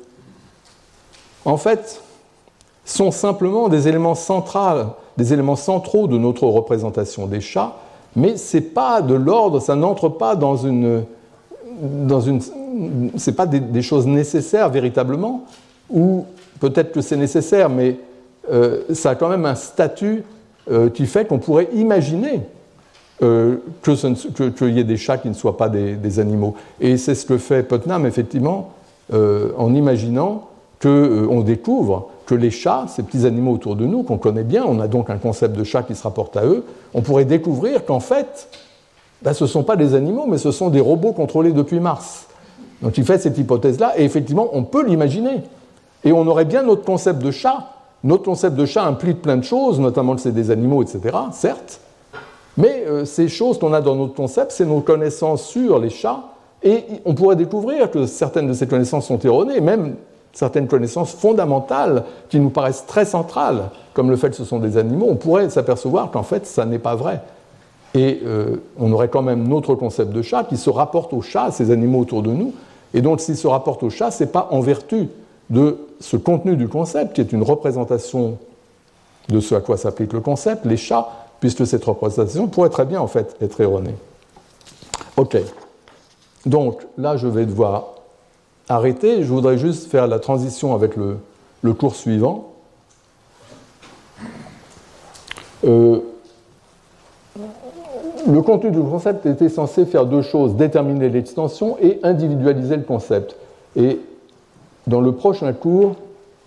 en fait, sont simplement des éléments centraux de notre représentation des chats, mais c'est pas de l'ordre, ça n'entre pas dans une c'est pas des choses nécessaires véritablement, ou peut-être que c'est nécessaire, mais ça a quand même un statut qui fait qu'on pourrait imaginer qu'il y ait des chats qui ne soient pas des animaux. Et c'est ce que fait Putnam, effectivement, en imaginant qu'on découvre que les chats, ces petits animaux autour de nous, qu'on connaît bien, on a donc un concept de chat qui se rapporte à eux, on pourrait découvrir qu'en fait, ce ne sont pas des animaux, mais ce sont des robots contrôlés depuis Mars. Donc il fait cette hypothèse-là, et effectivement, on peut l'imaginer. Et on aurait bien notre concept de chat. Notre concept de chat implique plein de choses, notamment que c'est des animaux, etc., certes, mais ces choses qu'on a dans notre concept, c'est nos connaissances sur les chats, et on pourrait découvrir que certaines de ces connaissances sont erronées, même certaines connaissances fondamentales qui nous paraissent très centrales, comme le fait que ce sont des animaux, on pourrait s'apercevoir qu'en fait, ça n'est pas vrai. Et on aurait quand même notre concept de chat qui se rapporte aux chats, ces animaux autour de nous, et donc s'il se rapporte aux chats, ce n'est pas en vertu de ce contenu du concept, qui est une représentation de ce à quoi s'applique le concept, les chats, puisque cette représentation pourrait très bien en fait être erronée. Ok. Donc là, je vais devoir arrêter. Je voudrais juste faire la transition avec le cours suivant. Le contenu du concept était censé faire deux choses, déterminer l'extension et individualiser le concept. Et dans le prochain cours,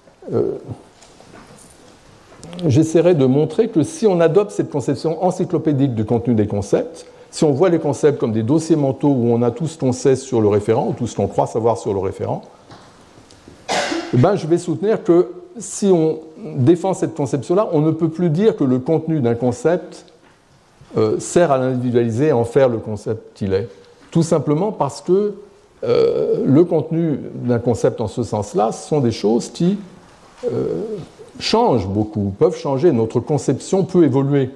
j'essaierai de montrer que si on adopte cette conception encyclopédique du contenu des concepts, si on voit les concepts comme des dossiers mentaux où on a tout ce qu'on sait sur le référent, ou tout ce qu'on croit savoir sur le référent, je vais soutenir que si on défend cette conception-là, on ne peut plus dire que le contenu d'un concept sert à l'individualiser et en faire le concept qu'il est. Tout simplement parce que le contenu d'un concept en ce sens-là, ce sont des choses qui changent beaucoup, peuvent changer, notre conception peut évoluer.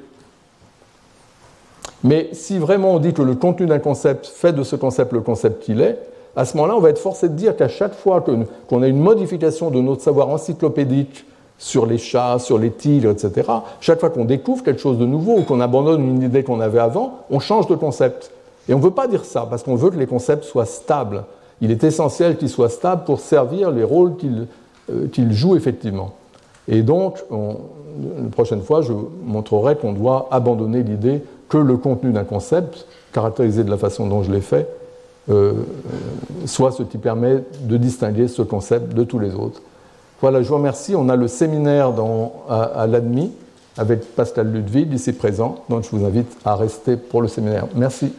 Mais si vraiment on dit que le contenu d'un concept fait de ce concept le concept qu'il est, à ce moment-là, on va être forcé de dire qu'à chaque fois qu'on a une modification de notre savoir encyclopédique sur les chats, sur les tigres, etc. Chaque fois qu'on découvre quelque chose de nouveau ou qu'on abandonne une idée qu'on avait avant, on change de concept. Et on ne veut pas dire ça, parce qu'on veut que les concepts soient stables. Il est essentiel qu'ils soient stables pour servir les rôles qu'ils jouent effectivement. Et donc, la prochaine fois, je montrerai qu'on doit abandonner l'idée que le contenu d'un concept, caractérisé de la façon dont je l'ai fait, soit ce qui permet de distinguer ce concept de tous les autres. Voilà, je vous remercie. On a le séminaire à l'ADMI avec Pascal Ludwig, ici présent. Donc, je vous invite à rester pour le séminaire. Merci.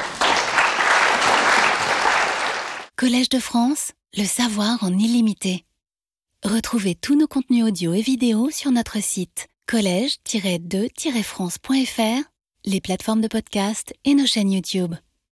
Collège de France, le savoir en illimité. Retrouvez tous nos contenus audio et vidéo sur notre site collège-2-france.fr, les plateformes de podcast et nos chaînes YouTube.